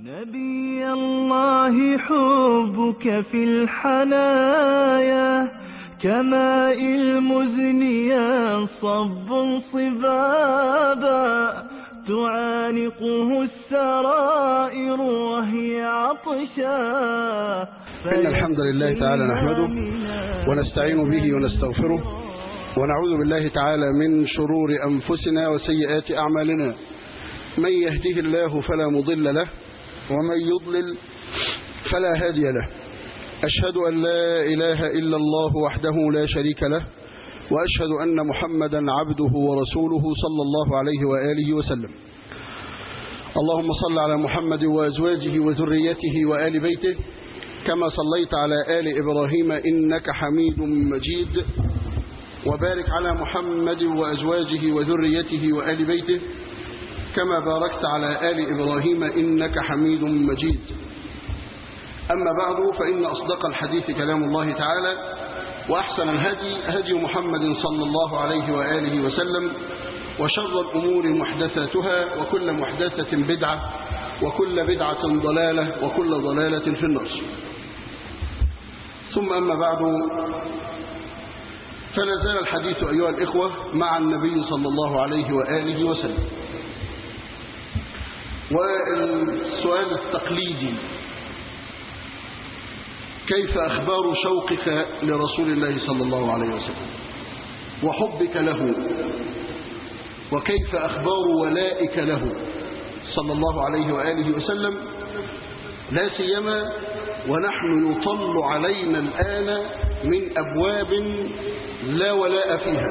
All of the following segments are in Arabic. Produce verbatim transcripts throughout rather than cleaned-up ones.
نبي الله حبك في الحنايا كماء المزن ينصب صبابا تعانقه السرائر وهي عطشا. إن الحمد لله تعالى نحمده ونستعين به ونستغفره ونعوذ بالله تعالى من شرور أنفسنا وسيئات أعمالنا. من يهده الله فلا مضل له ومن يضلل فلا هادي له. أشهد أن لا إله إلا الله وحده لا شريك له وأشهد أن محمدا عبده ورسوله صلى الله عليه وآله وسلم. اللهم صل على محمد وأزواجه وذريته وآل بيته كما صليت على آل إبراهيم إنك حميد مجيد، وبارك على محمد وأزواجه وذريته وآل بيته كما باركت على آل إبراهيم إنك حميد مجيد. أما بعد، فإن أصدق الحديث كلام الله تعالى، وأحسن الهدي هدي محمد صلى الله عليه وآله وسلم، وشر الأمور محدثاتها وكل محدثة بدعة وكل بدعة ضلالة وكل ضلالة في النار. ثم أما بعد، فلا زال الحديث أيها الإخوة مع النبي صلى الله عليه وآله وسلم. والسؤال التقليدي: كيف أخبار شوقك لرسول الله صلى الله عليه وسلم وحبك له، وكيف أخبار ولائك له صلى الله عليه وآله وسلم، لا سيما ونحن يطل علينا الآن من أبواب لا ولاء فيها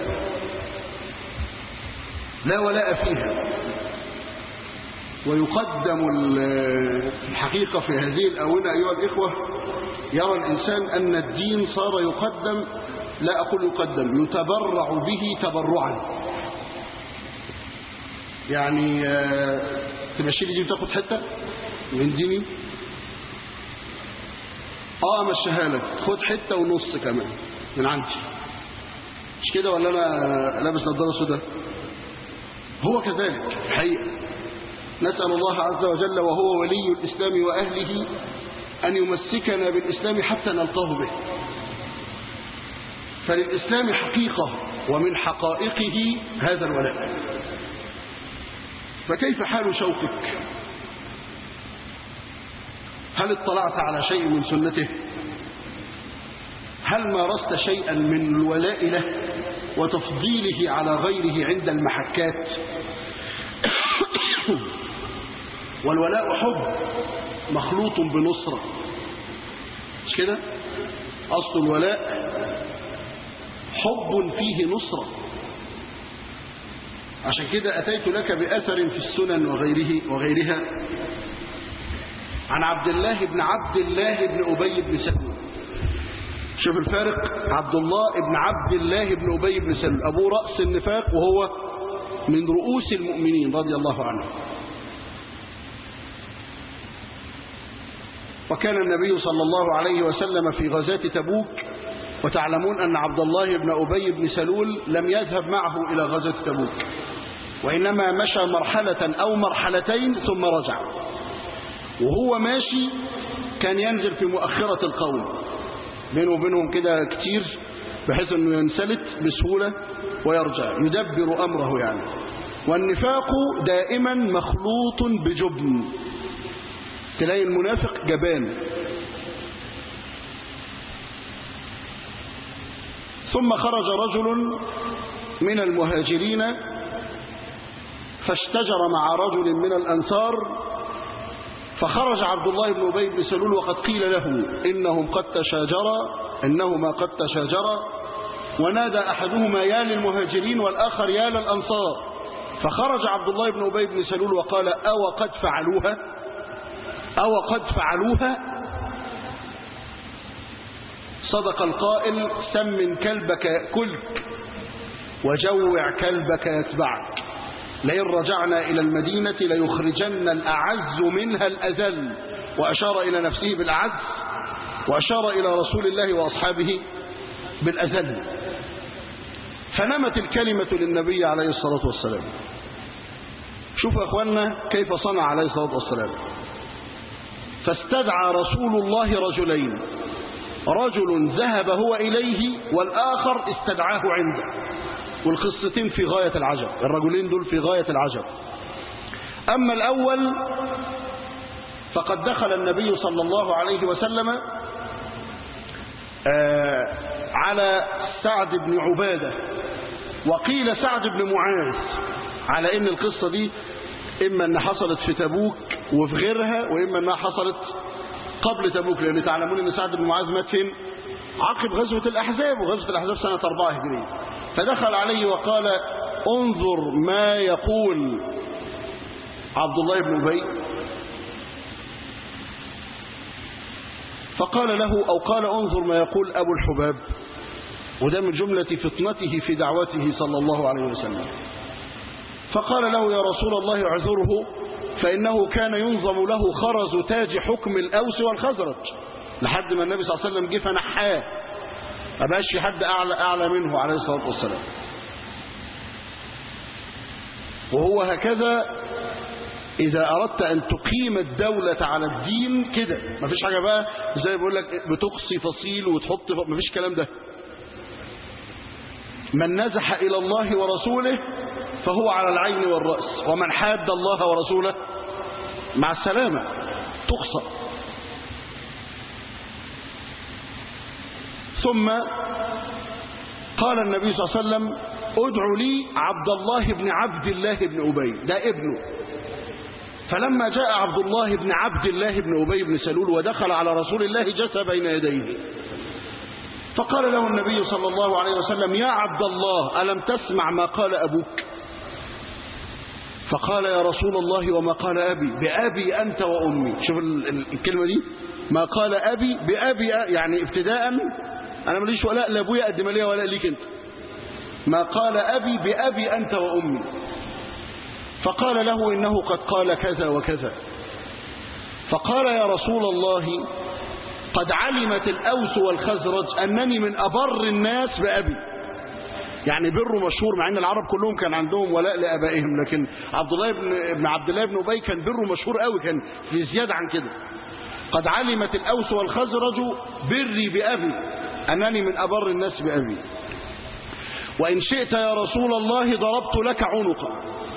لا ولاء فيها ويقدم الحقيقة في هذه الآونة أيها الإخوة. يرى الإنسان أن الدين صار يقدم، لا أقول يقدم، يتبرع به تبرعا. يعني تمشي لي دي وتاخد حتة من ديني، اه امشيها لك، خد حتة ونص كمان من عندي، مش كده ولا انا لابس نظارة سوداء؟ هو كذلك الحقيقة. نسأل الله عز وجل وهو ولي الإسلام وأهله أن يمسكنا بالإسلام حتى نلقاه به. فللإسلام حقيقة ومن حقائقه هذا الولاء. فكيف حال شوقك؟ هل اطلعت على شيء من سنته؟ هل مارست شيئا من الولاء له وتفضيله على غيره عند المحكات؟ والولاء حب مخلوط بنصرة، مش كده؟ أصل الولاء حب فيه نصرة. عشان كده أتيت لك بأثر في السنن وغيره وغيرها عن عبد الله بن عبد الله بن أبي بن سلول. شوف الفارق، عبد الله بن عبد الله بن أبي بن سلول أبو رأس النفاق، وهو من رؤوس المؤمنين رضي الله عنه. وكان النبي صلى الله عليه وسلم في غزاة تبوك، وتعلمون أن عبد الله بن أبي بن سلول لم يذهب معه إلى غزاة تبوك، وإنما مشى مرحلة أو مرحلتين ثم رجع. وهو ماشي كان ينزل في مؤخرة القوم، بينه وبينهم كده كتير، بحيث أنه ينسلت بسهولة ويرجع يدبر أمره يعني. والنفاق دائما مخلوط بجبن، تلاقي المنافق جبان. ثم خرج رجل من المهاجرين فاشتجر مع رجل من الأنصار، فخرج عبد الله بن أبي بن سلول وقد قيل له إنهم قد تشاجرا إنهما قد تشاجرا، ونادى أحدهما يا للمهاجرين والآخر يا للأنصار. فخرج عبد الله بن أبي بن سلول وقال أو قد فعلوها أو قد فعلوها صدق القائل سمن كلبك يأكلك وجوع كلبك يتبعك، لئن رجعنا إلى المدينة ليخرجن الأعز منها الأذل. وأشار إلى نفسه بالأعز، وأشار إلى رسول الله وأصحابه بالأذل. فنمت الكلمة للنبي عليه الصلاة والسلام. شوفوا يا أخوانا كيف صنع عليه الصلاة والسلام. فاستدعى رسول الله رجلين، رجل ذهب هو إليه والآخر استدعاه عنده، والقصتين في غاية العجب، الرجلين دول في غاية العجب. أما الأول فقد دخل النبي صلى الله عليه وسلم آه على سعد بن عبادة، وقيل سعد بن معاذ، على ان القصة دي اما انها حصلت في تبوك وفي غيرها، واما انها حصلت قبل تبوك، لان تعلمون ان سعد بن معاذ مات فين؟ عقب غزوة الاحزاب، وغزوة الاحزاب سنة أربعة هجرية. فدخل عليه وقال انظر ما يقول عبد الله بن أبي، فقال له أو قال انظر ما يقول أبو الحباب، وده من جملة فطنته في دعوته صلى الله عليه وسلم. فقال له يا رسول الله اعذره، فإنه كان ينظم له خرز تاج حكم الأوس والخزرج، لحد ما النبي صلى الله عليه وسلم جه فنحاه، ما بقاش في حد أعلى, أعلى منه عليه الصلاة والسلام. وهو هكذا إذا أردت أن تقيم الدولة على الدين كده، ما فيش حاجة بقى زي بقول لك بتقصي فصيل وتحط، ما فيش كلام ده. من نزح إلى الله ورسوله فهو على العين والرأس، ومن حاد الله ورسوله مع السلامة، تقصى. ثم قال النبي صلى الله عليه وسلم ادعوا لي عبد الله بن عبد الله بن أبي، ده ابنه. فلما جاء عبد الله بن عبد الله بن أبي بن سلول ودخل على رسول الله جث بين يديه، فقال له النبي صلى الله عليه وسلم يا عبد الله ألم تسمع ما قال أبوك؟ فقال يا رسول الله وما قال أبي؟ بأبي أنت وأمي. شوف الكلمة دي، ما قال أبي بأبي، يعني ابتداء أنا ماليش ولاء لأبويا قد ما ليا ولاء ليك أنت. ما قال أبي بأبي أنت وأمي. فقال له إنه قد قال كذا وكذا. فقال يا رسول الله قد علمت الأوس والخزرج أنني من أبر الناس بأبي، يعني بره مشهور، مع أن العرب كلهم كان عندهم ولاء لأبائهم، لكن عبد الله بن عبد الله بن أبي كان بره مشهور قوي، كان في زيادة عن كده. قد علمت الأوس والخزرج بري بأبي، أنني من أبر الناس بأبي، وإن شئت يا رسول الله ضربت لك عنقا،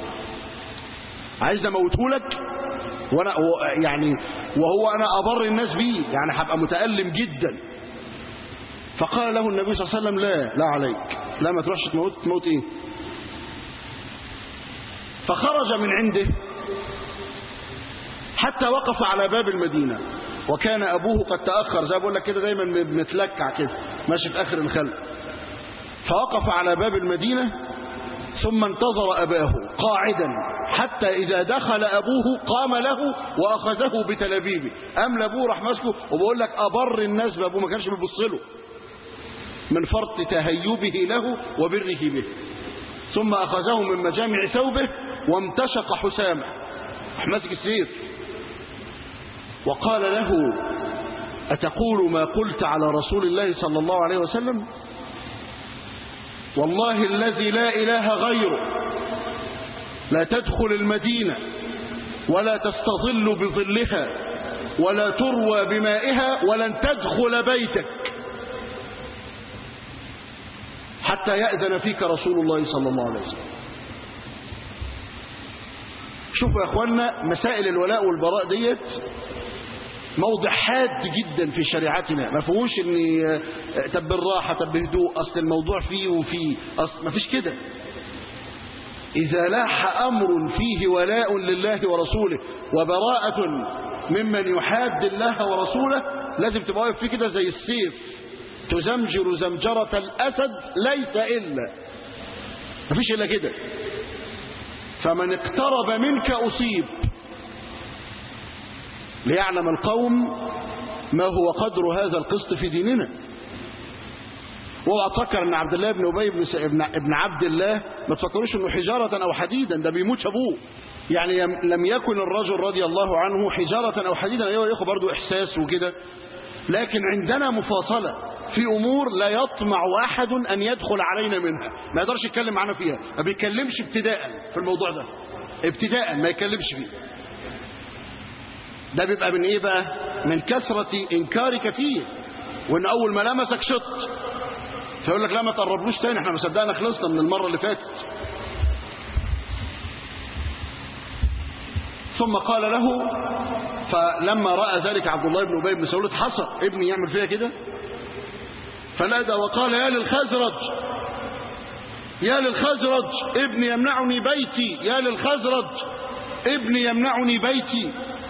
عايز اموته لك وانا يعني وهو انا ابر الناس بيه، يعني هبقى متألم جدا. فقال له النبي صلى الله عليه وسلم لا لا عليك، لا ما تروحش تموت. تموت ايه؟ فخرج من عنده حتى وقف على باب المدينة، وكان ابوه قد تأخر، زي بقول لك كده دايما متلكع كده ماشي في اخر الخلق. فوقف على باب المدينة ثم انتظر أباه قاعدا حتى إذا دخل أبوه قام له وأخذه بتلابيبه. أم لأبوه راح ماسكه، وبقول لك أبر الناس بأبوه، ما كانش بيبص له من فرط تهيبه له وبره به. ثم أخذه من مجامع ثوبه وامتشق حسامه، راح ماسك السيف وقال له أتقول ما قلت على رسول الله صلى الله عليه وسلم؟ والله الذي لا إله غيره لا تدخل المدينة ولا تستظل بظلها ولا تروى بمائها ولن تدخل بيتك حتى يأذن فيك رسول الله صلى الله عليه وسلم. شوفوا يا أخوانا، مسائل الولاء والبراء ديت موضع حاد جدا في شريعتنا، ما فيهوش ان طب بالراحه طب بهدوء، اصل الموضوع فيه وفيه، اصل ما فيش كده. اذا لاح امر فيه ولاء لله ورسوله وبراءه ممن يحاد الله ورسوله، لازم تبقى واقف فيه كده زي السيف، تزمجر زمجره الاسد ليس الا، ما فيش الا كده. فمن اقترب منك اصيب، ليعلم القوم ما هو قدر هذا القسط في ديننا. واوعى تفكر ان عبد الله بن ابي بن ابن عبد الله، ما تفكروش انه حجاره او حديدا، ده بيموت ابوه. يعني لم يكن الرجل رضي الله عنه حجاره او حديدا، ايوه يا اخو برضه احساس وكده، لكن عندنا مفاصله في امور لا يطمع احد ان يدخل علينا منها، ما يقدرش يتكلم معانا فيها، ما بيتكلمش ابتداء في الموضوع ده، ابتداء ما يتكلمش فيه. ده بيبقى من ايه بقى؟ من كثرة انكارك فيه، وان اول ما لمسك شط فيقول لك لا ما تقربلوش تاني، احنا ما صدقنا خلصنا من المرة اللي فاتت. ثم قال له، فلما رأى ذلك عبد الله بن أبي بن سلول اتحصر، ابني يعمل فيها كده، فنادى وقال يا للخزرج يا للخزرج ابني يمنعني بيتي، يا للخزرج ابني يمنعني بيتي.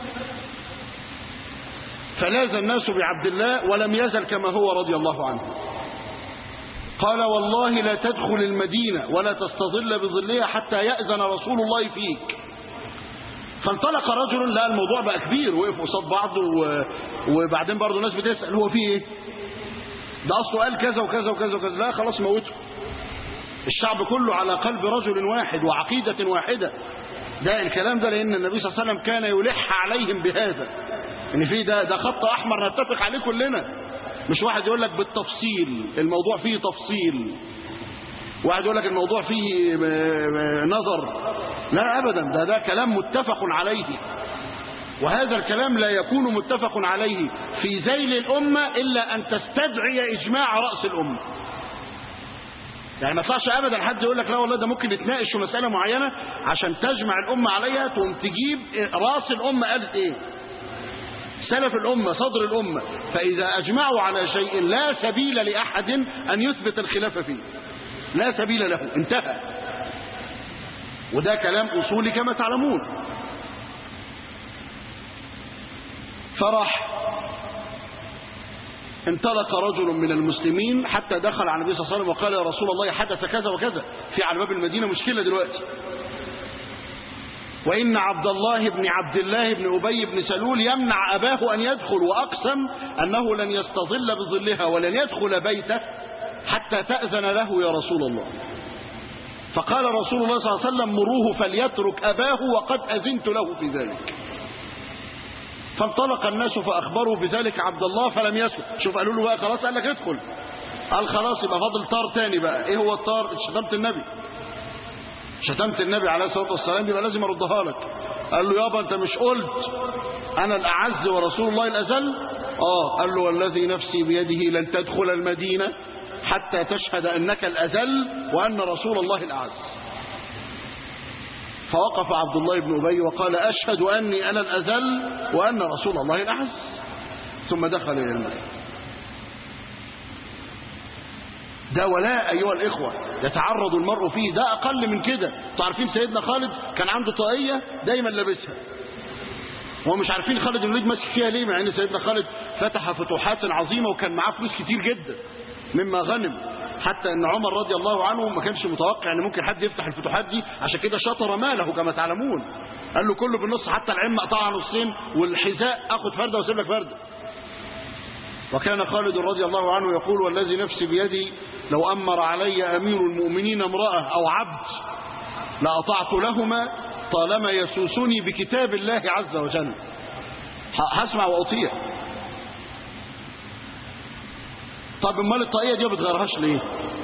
فلاذ الناس بعبد الله ولم يزل كما هو رضي الله عنه. قال والله لا تدخل المدينة ولا تستظل بظلها حتى يأذن رسول الله فيك. فانطلق رجل، لا الموضوع بقى كبير، وقف قصاد بعض و... وبعدين برضه الناس بتسأل هو فيه ايه؟ ده اصله قال كذا وكذا وكذا وكذا، لا خلاص موته. الشعب كله على قلب رجل واحد وعقيدة واحدة. ده الكلام ده لأن النبي صلى الله عليه وسلم كان يلح عليهم بهذا، ان في ده ده خط احمر نتفق عليه كلنا، مش واحد يقول لك بالتفصيل، الموضوع فيه تفصيل، واحد يقول لك الموضوع فيه نظر، لا ابدا، ده ده كلام متفق عليه. وهذا الكلام لا يكون متفق عليه في ذيل الامه الا ان تستدعي اجماع راس الامه. يعني ما يطلعش ابدا حد يقول لك لا والله ده ممكن يتناقش في مساله معينه عشان تجمع الامه عليها، تقوم تجيب راس الامه قالت ايه، سلف الامه، صدر الامه. فاذا اجمعوا على شيء لا سبيل لاحد ان يثبت الخلاف فيه، لا سبيل له، انتهى. وده كلام اصولي كما تعلمون. فراح انطلق رجل من المسلمين حتى دخل على النبي صلى الله عليه وسلم وقال يا رسول الله حدث كذا وكذا، في على باب المدينة مشكلة دلوقتي، وإن عبد الله بن عبد الله بن أبي بن سلول يمنع أباه أن يدخل، وأقسم أنه لن يستظل بظلها ولن يدخل بيته حتى تأذن له يا رسول الله. فقال رسول الله صلى الله عليه وسلم مروه فليترك أباه وقد أذنت له في ذلك. فانطلق الناس فأخبروا بذلك عبد الله فلم يسكت. شوف قالوا له بقى خلاص، قال لك ادخل، قال خلاص يبقى فاضل طار تاني بقى. ايه هو الطار؟ شتمت النبي، شتمت النبي عليه الصلاة والسلام، يبقى لازم اردها لك. قال له يابا انت مش قلت انا الاعز ورسول الله الاذل؟ اه. قال له والذي نفسي بيده لن تدخل المدينة حتى تشهد انك الاذل وان رسول الله الاعز. فوقف عبد الله بن أبي وقال أشهد أني أنا الأذل وأن رسول الله الأعز، ثم دخل إلى المدينة. ده ولاء أيها الإخوة يتعرض المرء فيه، ده أقل من كده. تعرفين سيدنا خالد كان عنده طاقية دايما لابسها، ومش عارفين خالد بن الوليد ماسك فيها ليه، مع أن سيدنا خالد فتح فتوحات عظيمة وكان معاه فلوس كتير جدا مما غنم، حتى ان عمر رضي الله عنه ما كانش متوقع ان ممكن حد يفتح الفتوحات دي، عشان كده شطر ماله كما تعلمون، قال له كله بالنص، حتى العم اقطعها نصين، والحذاء اخد فرده واسيب لك فرده. وكان خالد رضي الله عنه يقول والذي نفسي بيدي لو امر علي امير المؤمنين امراه او عبد لاطعت لهما طالما يسوسني بكتاب الله عز وجل، هسمع واطيع. طب امال الطاقية دي ما بتغيرهاش ليه؟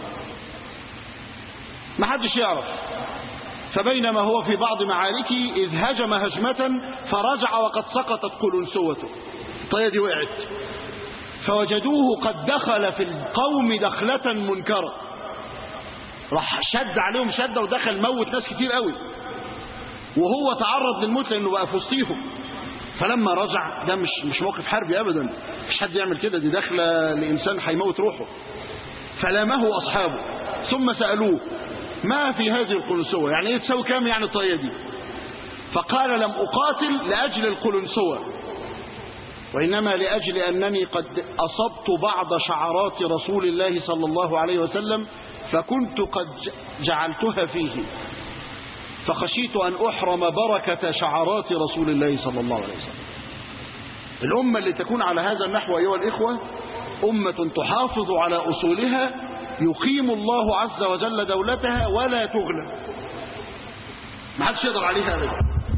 ما حدش يعرف. فبينما هو في بعض معاركه إذ هجم هجمة فرجع وقد سقطت قلنسوته، الطاقية دي وقعت، فوجدوه قد دخل في القوم دخلة منكرة، راح شد عليهم شدة ودخل موت ناس كتير قوي، وهو تعرض للموت لأنه بقى في وسطيهم. فلما رجع، ده مش مش موقف حربي ابدا، مش حد يعمل كده، دي داخله لانسان هيموت روحه. فلامه اصحابه ثم سالوه ما في هذه القلنسوه، يعني ايه تساوي كام يعني الطاقيه دي؟ فقال لم اقاتل لاجل القلنسوه، وانما لاجل انني قد اصبت بعض شعرات رسول الله صلى الله عليه وسلم فكنت قد جعلتها فيه، فخشيت أن أحرم بركة شعارات رسول الله صلى الله عليه وسلم. الأمة اللي تكون على هذا النحو أيها الإخوة أمة تحافظ على أصولها، يقيم الله عز وجل دولتها ولا تغلب، ما حدش يقدر عليها أبدا.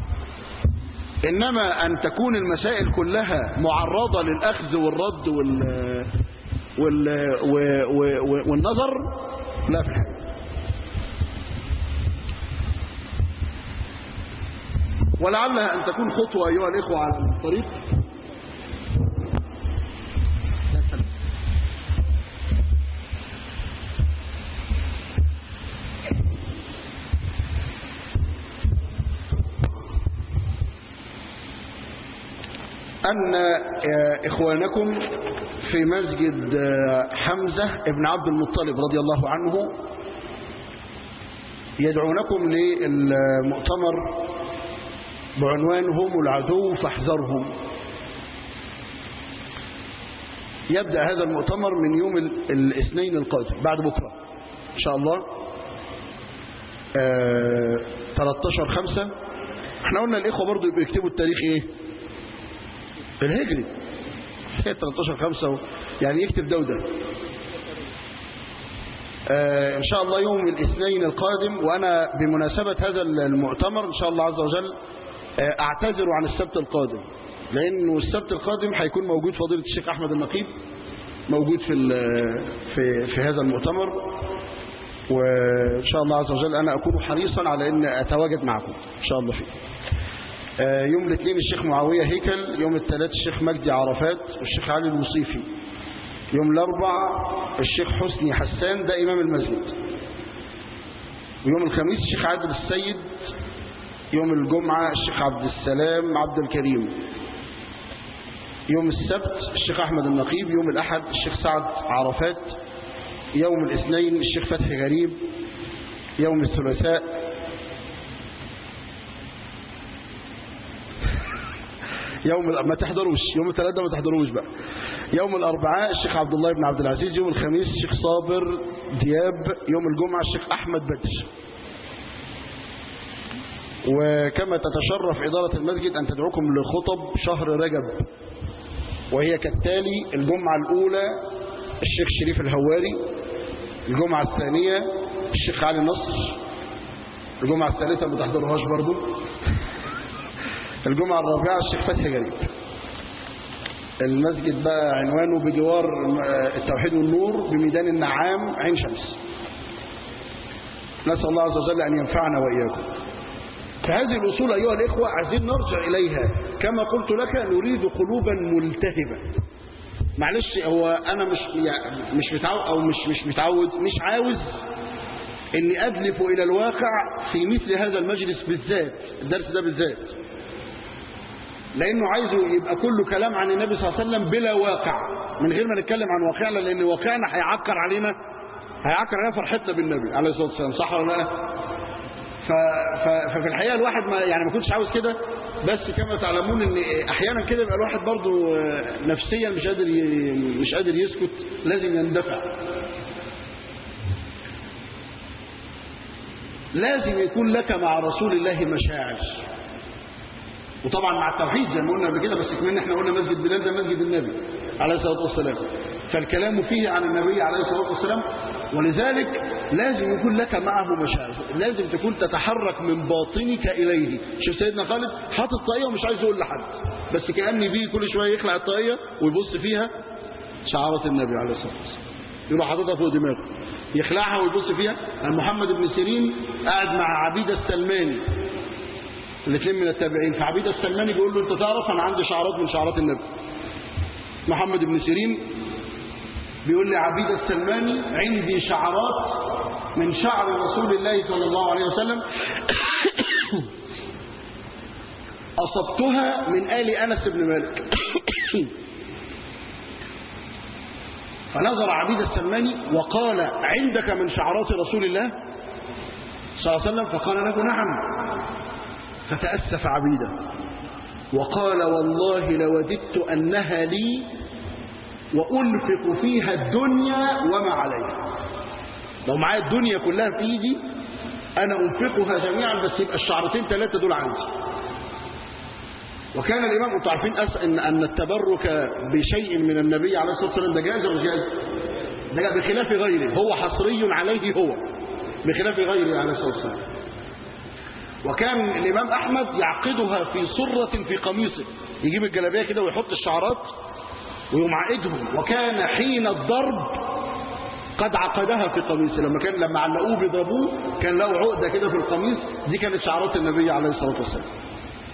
إنما أن تكون المسائل كلها معرضة للأخذ والرد وال... وال... وال... والنظر، لا في الحقيقة. ولعلها أن تكون خطوة أيها الإخوة على الطريق. أن إخوانكم في مسجد حمزة ابن عبد المطلب رضي الله عنه يدعونكم للمؤتمر بعنوان هم العدو فاحذرهم. يبدأ هذا المؤتمر من يوم الاثنين القادم بعد بكرة إن شاء الله ثلاثة عشر خمسة. احنا قلنا الإخوة برضو يبقوا يكتبوا التاريخ ايه الهجري ثلاثة عشر خمسة يعني يكتب ده وده. آه إن شاء الله يوم الاثنين القادم. وأنا بمناسبة هذا المؤتمر إن شاء الله عز وجل آه أعتذر عن السبت القادم، لأنه السبت القادم هيكون موجود فضيلة الشيخ أحمد النقيب موجود في في في هذا المؤتمر، وإن شاء الله عز وجل أنا أكون حريصا على أن أتواجد معكم إن شاء الله فيه. يوم الاثنين الشيخ معاوية هيكل، يوم الثلاث الشيخ مجدي عرفات والشيخ علي الوصيفي، يوم الأربع الشيخ حسني حسان ده إمام المسجد، ويوم الخميس الشيخ عادل السيد، يوم الجمعة الشيخ عبد السلام عبد الكريم، يوم السبت الشيخ أحمد النقيب، يوم الأحد الشيخ سعد عرفات، يوم الاثنين الشيخ فتحي غريب، يوم الثلاثاء يوم ما تحضروش، يوم الثلاثاء ما تحضروش بقى، يوم الأربعاء الشيخ عبد الله بن عبد العزيز، يوم الخميس الشيخ صابر دياب، يوم الجمعة الشيخ أحمد بدر. وكما تتشرف إدارة المسجد أن تدعوكم لخطب شهر رجب، وهي كالتالي: الجمعة الأولى الشيخ شريف الهواري، الجمعة الثانية الشيخ علي نصر، الجمعة الثالثة ما تحضرهاش برضو، الجمعة الرابعة الشيخ فتحي غريب. المسجد بقى عنوانه بجوار التوحيد والنور بميدان النعام عين شمس. نسأل الله عز وجل أن ينفعنا وإياكم. فهذه الأصول أيها الإخوة عايزين نرجع إليها. كما قلت لك نريد قلوبا ملتهبة. معلش هو أنا مش يعني مش متعود أو مش مش متعود مش عاوز إني أدلف إلى الواقع في مثل هذا المجلس بالذات، الدرس ده بالذات، لأنه عايزه يبقى كله كلام عن النبي صلى الله عليه وسلم بلا واقع، من غير ما نتكلم عن واقعنا، لأن واقعنا هيعكر علينا هيعكر علينا فرحتنا بالنبي عليه الصلاة والسلام، صح ولا لا؟ ففي الحقيقة الواحد ما يعني ما كنتش عاوز كده، بس كما تعلمون ان احيانا كده يبقى الواحد برضه نفسيا مش قادر مش قادر يسكت، لازم يندفع، لازم يكون لك مع رسول الله مشاعر. وطبعا مع التوحيد زي ما قلنا قبل كده، بس كمان احنا قلنا مسجد بلال ده مسجد النبي عليه الصلاه والسلام، فالكلام فيه عن النبي عليه الصلاه والسلام، ولذلك لازم يكون لك معه مشاعر، لازم تكون تتحرك من باطنك اليه. شوف سيدنا خالد حاطط طاقيه ومش عايز يقول لحد، بس كأني بيه كل شويه يخلع الطاقيه ويبص فيها شعارات النبي عليه الصلاه والسلام، يروح حاططها فوق دماغه يخلعها ويبص فيها. محمد بن سيرين قاعد مع عبيده السلماني، الاثنين من التابعين، فعبيده السلماني بيقول له: انت تعرف انا عندي شعارات من شعارات النبي. محمد بن سيرين بيقول لي عبيده السلماني: عندي شعارات من شعر رسول الله صلى الله عليه وسلم اصبتها من آل انس بن مالك. فنظر عبيده السلماني وقال: عندك من شعارات رسول الله صلى الله عليه وسلم؟ فقال له: نعم. فتأسف عبيدة وقال: والله لوددت أنها لي وأنفق فيها الدنيا وما عليها. لو معايا الدنيا كلها في إيدي أنا أنفقها جميعا، بس يبقى الشعرتين ثلاثة دول عندي. وكان الإمام، أنتم عارفين أن أن التبرك بشيء من النبي عليه الصلاة والسلام ده جائز ولا جائز؟ ده بخلاف غيره، هو حصري عليه هو بخلاف غيره عليه الصلاة والسلام. وكان الإمام أحمد يعقدها في صرة في قميصه، يجيب الجلابية كده ويحط الشعرات ويقوم عقدهم، وكان حين الضرب قد عقدها في قميصه. لما كان لما علقوه بيضربوه كان له عقدة كده في القميص، دي كانت شعرات النبي عليه الصلاة والسلام.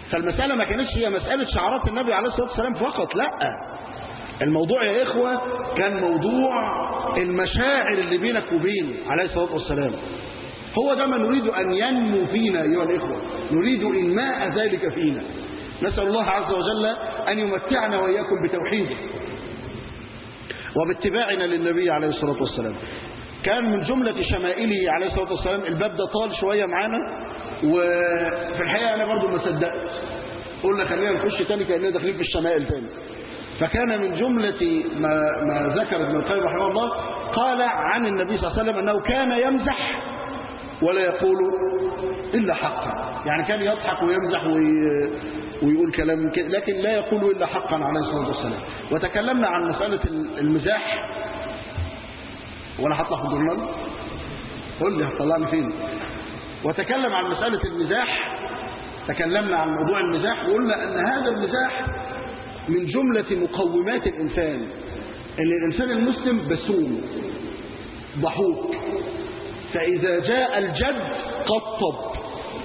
فالمسألة ما كانتش هي مسألة شعارات النبي عليه الصلاة والسلام فقط، لا، الموضوع يا إخوة كان موضوع المشاعر اللي بينك وبينه عليه الصلاة والسلام. هو ده ما نريد أن ينمو فينا أيها الإخوة، نريد إنماء ذلك فينا. نسأل الله عز وجل أن يمتعنا وإياكم بتوحيده وباتباعنا للنبي عليه الصلاة والسلام. كان من جملة شمائله عليه الصلاة والسلام، الباب ده طال شوية معانا وفي الحقيقة أنا برضو ما صدقت، قلنا خلينا نخش تاني كأننا داخلين في الشمائل تاني. فكان من جملة ما, ما ذكر ابن القيم رحمه الله قال عن النبي صلى الله عليه وسلم أنه كان يمزح ولا يقول إلا حقا، يعني كان يضحك ويمزح وي... ويقول كلام كده لكن لا يقول إلا حقا عليه الصلاة والسلام. وتكلمنا عن مسألة المزاح، وأنا هطلع في الجورنال قل لي هتطلعني فين. وتكلم عن مسألة المزاح، تكلمنا عن موضوع المزاح وقلنا أن هذا المزاح من جملة مقومات الإنسان، أن الإنسان المسلم بسوم ضحوك، فإذا جاء الجد قطب،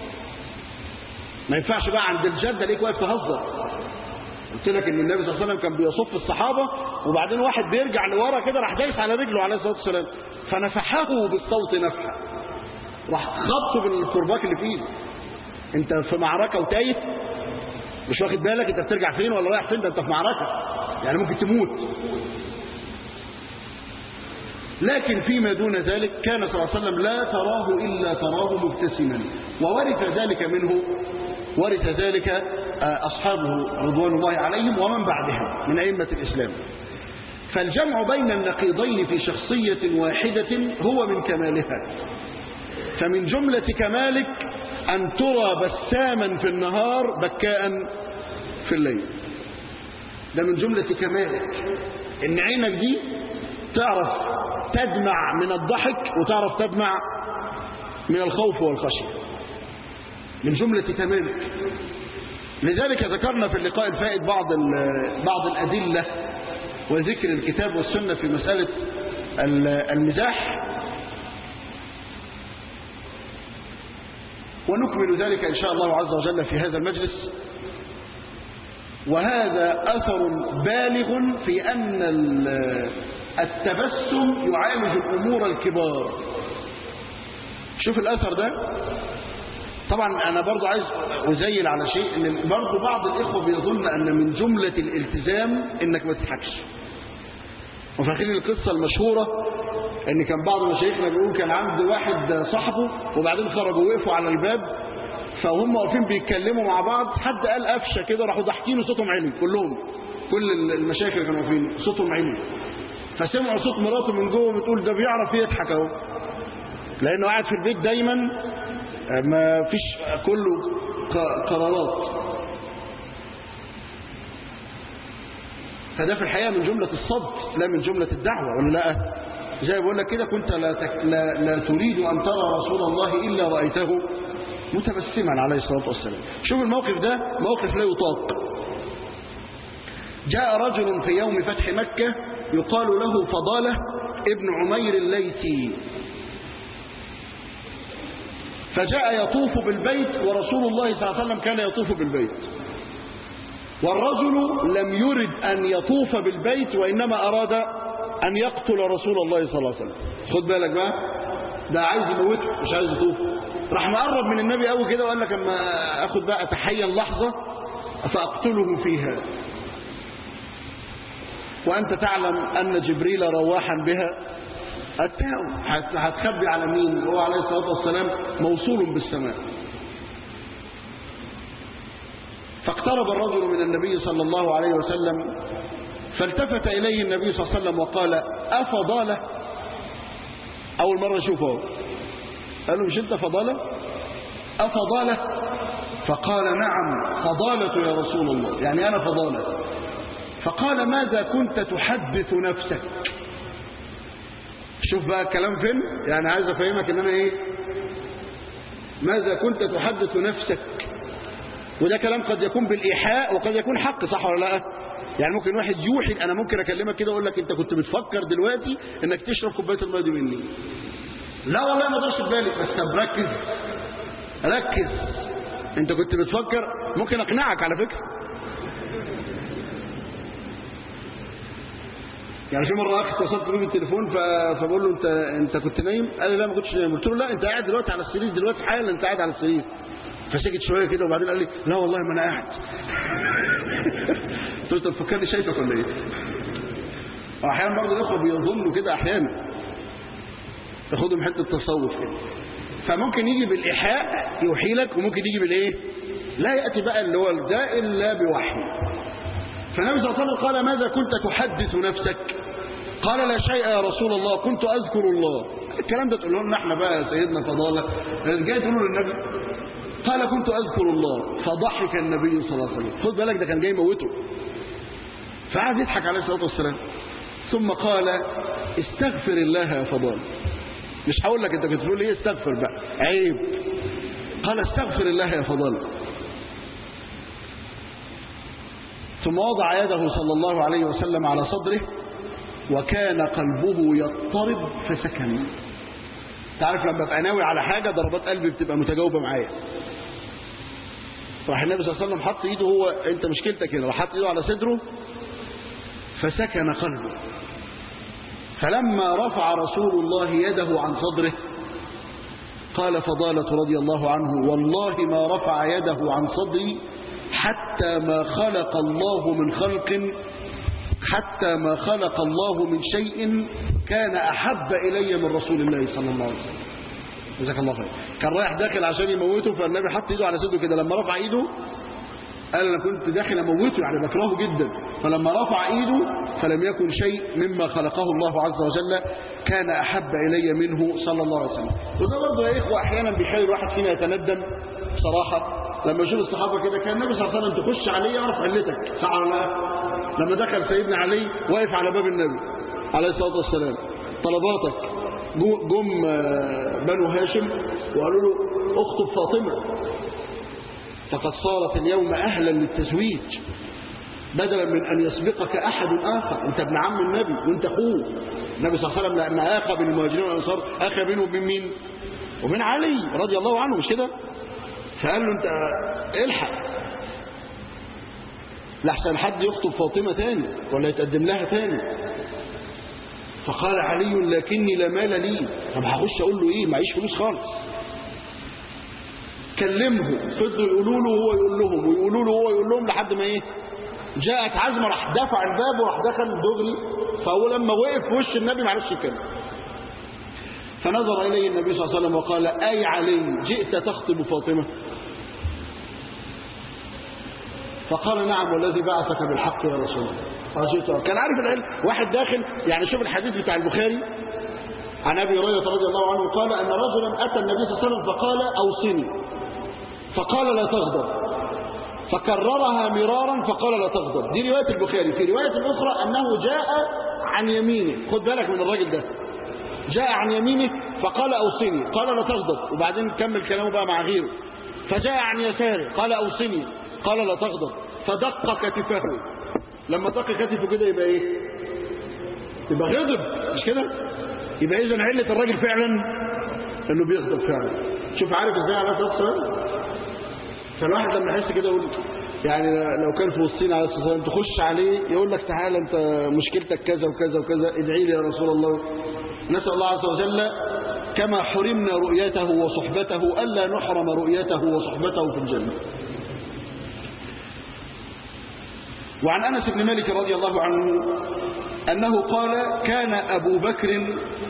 ما ينفعش بقى عند الجد ليك واقف تهزر. قلت لك ان النبي صلى الله عليه وسلم كان بيصف الصحابة وبعدين واحد بيرجع لورا كده راح دايس على رجله عليه الصلاة والسلام فنفحه بالصوت نفحة، راح خبطه بالكرباك اللي في ايده. انت في معركة وتايه مش واخد بالك انت بترجع فين ولا رايح فين، ده انت في معركة يعني ممكن تموت. لكن فيما دون ذلك كان صلى الله عليه وسلم لا تراه إلا تراه مبتسما، وورث ذلك منه ورث ذلك أصحابه رضوان الله عليهم ومن بعدهم من أئمة الإسلام. فالجمع بين النقيضين في شخصية واحدة هو من كمالها. فمن جملة كمالك أن ترى بساما في النهار بكاء في الليل، ده من جملة كمالك، إن عينك دي تعرف تدمع من الضحك وتعرف تدمع من الخوف والخشية، من جملة كمالك. لذلك ذكرنا في اللقاء الفائت بعض بعض الأدلة وذكر الكتاب والسنة في مسألة المزاح، ونكمل ذلك إن شاء الله عز وجل في هذا المجلس. وهذا أثر بالغ في أن التبسم يعالج الأمور الكبار. شوف الأثر ده. طبعا أنا برضو عايز أزيل على شيء، إن برضو بعض الإخوة بيظن أن من جملة الالتزام إنك ما تضحكش. وفاكرين القصة المشهورة إن كان بعض مشايخنا بيقول كان عند واحد صاحبه وبعدين خرجوا وقفوا على الباب، فهم واقفين بيتكلموا مع بعض، حد قال قفشة كده راحوا ضاحكين وصوتهم عالي كلهم، كل المشايخ اللي كانوا واقفين صوتهم عالي، فسمعوا صوت مراته من جوه بتقول ده بيعرف يضحك اهو، لأنه قاعد في البيت دايما ما فيش كله قرارات. فده في الحقيقة من جملة الصدق لا من جملة الدعوة، ولا لا؟ زي بقول لك كده كنت لا, تك... لا لا تريد أن ترى رسول الله إلا رأيته متبسما عليه الصلاة والسلام. شوف الموقف ده موقف لا يطاق. جاء رجل في يوم فتح مكة يقال له فضالة ابن عمير الليثي، فجاء يطوف بالبيت ورسول الله صلى الله عليه وسلم كان يطوف بالبيت، والرجل لم يرد أن يطوف بالبيت وإنما أراد أن يقتل رسول الله صلى الله عليه وسلم. خد بالك بقى، ده عايز يموته مش عايز يطوف. راح مقرب من النبي قوي كده وقال لك اما اخد بقى اتحين لحظة فاقتله فيها، وانت تعلم ان جبريل رواحا بها اتاه، هتخبي على مين؟ هو عليه الصلاة والسلام موصول بالسماء. فاقترب الرجل من النبي صلى الله عليه وسلم فالتفت إليه النبي صلى الله عليه وسلم وقال أفضالة؟ أول مرة أشوفه قال له مش أنت فضالة؟ أفضالة؟ فقال نعم فضالة يا رسول الله، يعني أنا فضالة. فقال ماذا كنت تحدث نفسك؟ شوف بقى الكلام فين، يعني عايز أفهمك إن أنا إيه، ماذا كنت تحدث نفسك. وده كلام قد يكون بالإيحاء وقد يكون حق، صح ولا لا؟ يعني ممكن واحد يوحي، أنا ممكن أكلمك كده وأقول لك أنت كنت بتفكر دلوقتي إنك تشرب كوباية الماء دي مني. لا والله ما دارش في بالك، بس طب ركز ركز، أنت كنت بتفكر ممكن اقنعك على فكره. يعني في مره اخي اتصلت بيه بالتليفون فبقول له انت انت كنت نايم؟ قال لي لا ما كنتش نايم. قلت له لا انت قاعد دلوقتي على السرير، دلوقتي حالا انت قاعد على السرير. فسكت شويه كده وبعدين قال لي لا والله ما انا قاعد. قلت له انت بتفكرني شايفك ولا ايه؟ واحيانا برضه الاخوه بيظنوا كده، احيانا تاخدهم حته تصوف كده. فممكن يجي بالايحاء يوحي لك، وممكن يجي بالايه؟ لا ياتي بقى اللي هو ده الا بوحي. فالنبي صلى الله عليه وسلم قال ماذا كنت تحدث نفسك؟ قال لا شيء يا رسول الله كنت اذكر الله. الكلام ده تقول لنا احنا بقى يا سيدنا فضاله، جاي تقولوا للنبي. قال كنت اذكر الله فضحك النبي صلى الله عليه وسلم. خد بالك ده كان جاي يموته، فقعد يضحك عليه الصلاه والسلام. ثم قال استغفر الله يا فضاله. مش هقول لك انت كنت تقول ايه استغفر بقى، عيب. قال استغفر الله يا فضاله. ثم وضع يده صلى الله عليه وسلم على صدره وكان قلبه يضطرب فسكن. تعرف لما ابقى ناوي على حاجه ضربات قلبي بتبقى متجاوبه معايا. راح النبي صلى الله عليه وسلم حط ايده، هو انت مشكلتك هنا، راح حط ايده على صدره فسكن قلبه. فلما رفع رسول الله يده عن صدره قال فضالة رضي الله عنه والله ما رفع يده عن صدري حتى ما خلق الله من خلق حتى ما خلق الله من شيء كان أحب إلي من رسول الله صلى الله عليه وسلم. جزاك الله خير. كان رايح داخل عشان يموته، فالنبي حط ايده على صدره كده. لما رفع ايده قال انا كنت داخل اموته، يعني بكرهه جدا. فلما رفع ايده فلم يكن شيء مما خلقه الله عز وجل كان احب الي منه صلى الله عليه وسلم. وده برضه يا اخوه احيانا بيخلي الواحد فينا يتندم بصراحه. لما يشوف الصحابه كده، كان النبي صلى الله عليه وسلم تخش عليه يعرف علتك، صح ولا لا؟ لما دخل سيدنا علي واقف على باب النبي عليه الصلاه والسلام، طلباتك. جم بنو هاشم وقالوا له اخطب فاطمه فقد صارت اليوم اهلا للتزويج، بدلا من ان يسبقك احد اخر. انت ابن عم النبي وانت اخوه. النبي صلى الله عليه وسلم لما اخى بين المهاجرين والانصار اخى بينه وبين مين؟ وبين علي رضي الله عنه، مش كده؟ فقال له انت الحق لحسن حد يخطب فاطمه تاني ولا يتقدم لها تاني. فقال علي لكني لا مال لي. طب هخش اقول له ايه؟ معيش فلوس خالص. كلمه، فضلوا يقولوا له وهو يقول لهم ويقولوا له وهو يقول لهم لحد ما ايه؟ جاءت عزمه، راح دفع الباب وراح دخل دغري. فاول لما وقف في وش النبي ما عرفش يتكلم. فنظر اليه النبي صلى الله عليه وسلم وقال اي علي جئت تخطب فاطمه؟ فقال نعم والذي بعثك بالحق يا رسول الله. كان عارف العلم. واحد داخل، يعني شوف الحديث بتاع البخاري عن ابي هريره رضي الله عنه قال ان رجلا اتى النبي صلى الله عليه وسلم فقال اوصني، فقال لا تغضب، فكررها مرارا فقال لا تغضب. دي روايه البخاري. في روايه اخرى انه جاء عن يمينه، خد بالك من الراجل ده، جاء عن يمينه فقال اوصني قال لا تغضب، وبعدين كمل كلامه بقى مع غيره. فجاء عن يساره قال اوصني قال لا تغضب، فدق كتفه. لما دق كتفه كده يبقى ايه؟ يبقى غضب، مش كده؟ يبقى اذا عله الراجل فعلا انه بيغضب فعلا. شوف عارف ازاي على الصلاه والسلام. فالواحد لما يحس كده يقول يعني لو كان في وسطينا عليه الصلاه والسلام تخش عليه يقول لك تعالى انت مشكلتك كذا وكذا وكذا، ادعي لي يا رسول الله. نسال الله عز وجل كما حرمنا رؤيته وصحبته الا نحرم رؤيته وصحبته في الجنه. وعن أنس بن مالك رضي الله عنه أنه قال كان أبو بكر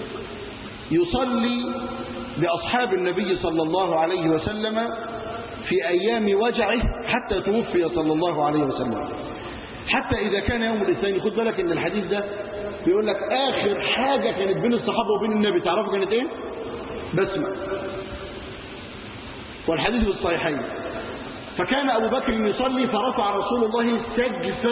يصلي بأصحاب النبي صلى الله عليه وسلم في أيام وجعه حتى توفي صلى الله عليه وسلم، حتى إذا كان يوم الاثنين. خد بالك إن الحديث ده بيقول لك آخر حاجة كانت بين الصحابة وبين النبي تعرفوا كانت إيه؟ بسمة. والحديث بالصحيحين. فكان أبو بكر يصلي فرفع رسول الله سقف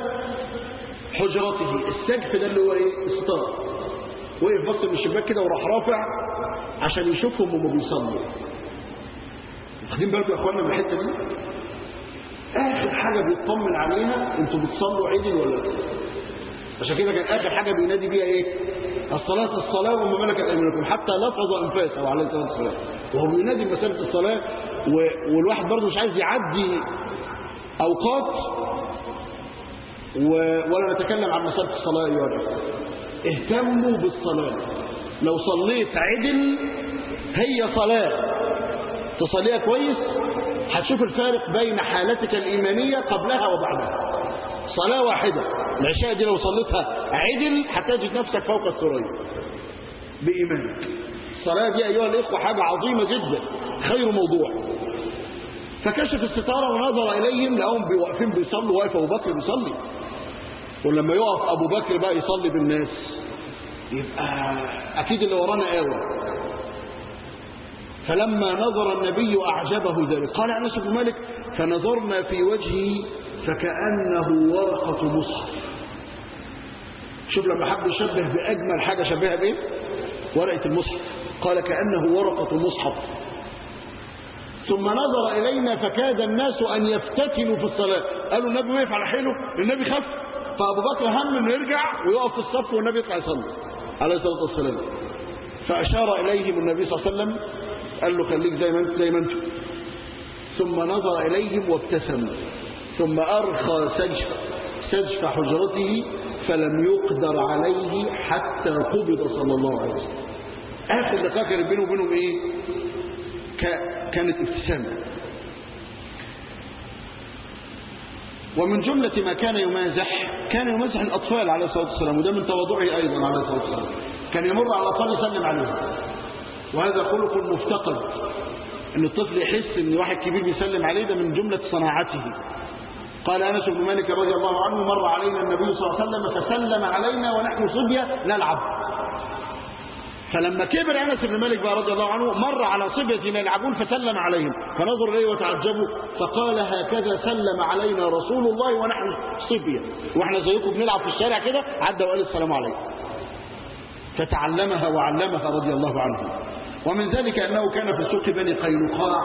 حجرته. السقف ده اللي هو ايه؟ الستار. وقف بص من الشباك كده وراح رافع عشان يشوفهم وهم بيصلوا. واخدين بالكم يا اخوانا من الحته دي؟ اخر حاجه بيطمن عليها انتوا بتصلوا عدل ولا لا؟ عشان كده كان اخر حاجه بينادي بيها ايه؟ الصلاه الصلاه وما ملكت ايمانكم، حتى لفظ انفاسه عليه الصلاه والسلام وهو بينادي مساله الصلاه. والواحد برضه مش عايز يعدي أوقات و... ولا نتكلم عن مسألة الصلاة أيها الأخوة. اهتموا بالصلاة. لو صليت عدل هي صلاة تصليها كويس هتشوف الفارق بين حالتك الإيمانية قبلها وبعدها. صلاة واحدة العشاء دي لو صليتها عدل هتجد نفسك فوق الثريا بإيمانك. الصلاة دي أيها الإخوة حاجة عظيمة جدا، خير موضوع. فكشف الستارة ونظر إليهم لقوم واقفين بيصلوا، واقف أبو بكر بيصلي، ولما يقف أبو بكر بقى يصلي بالناس يبقى أكيد اللي ورانا قاوة. فلما نظر النبي أعجبه ذلك. قال أنس بن مالك فنظرنا في وجهه فكأنه ورقة مصحف. شوف لما حب يشبه بأجمل حاجة شبهها بإيه؟ ورقة المصحف. قال كأنه ورقة مصحف. ثم نظر إلينا فكاد الناس أن يفتتنوا في الصلاة. قالوا النبي وقف على حيله، النبي خف، فأبو بكر هم انه يرجع ويقف في الصف والنبي يطلع يصلي عليه الصلاة والسلام. فأشار إليهم النبي صلى الله عليه وسلم قال له خليك زي ما انت زي ما انت. ثم نظر إليهم وابتسم، ثم أرخى سجف سجف حجرته فلم يقدر عليه حتى قبض صلى الله عليه وسلم. آخر لقاء كان بينه وبينهم إيه؟ كانت ابتسامة. ومن جملة ما كان يمازح كان يمازح الأطفال عليه الصلاة والسلام، وده من تواضعه أيضا عليه الصلاة والسلام. كان يمر على الأطفال يسلم عليهم، وهذا خلق مفتقد، أن الطفل يحس أن واحد كبير بيسلم عليه، ده من جملة صناعته. قال أنس بن مالك رضي الله عنه مر علينا النبي صلى الله عليه وسلم فسلم علينا ونحن صبية نلعب. فلما كبر أنس بن مالك رضي الله عنه مر على صبية يلعبون فسلم عليهم، فنظروا إليه وتعجبوا فقال هكذا سلم علينا رسول الله ونحن صبية، واحنا زيكم بنلعب في الشارع كده، عدى وقال السلام عليكم. فتعلمها وعلمها رضي الله عنه. ومن ذلك أنه كان في سوق بني قينقاع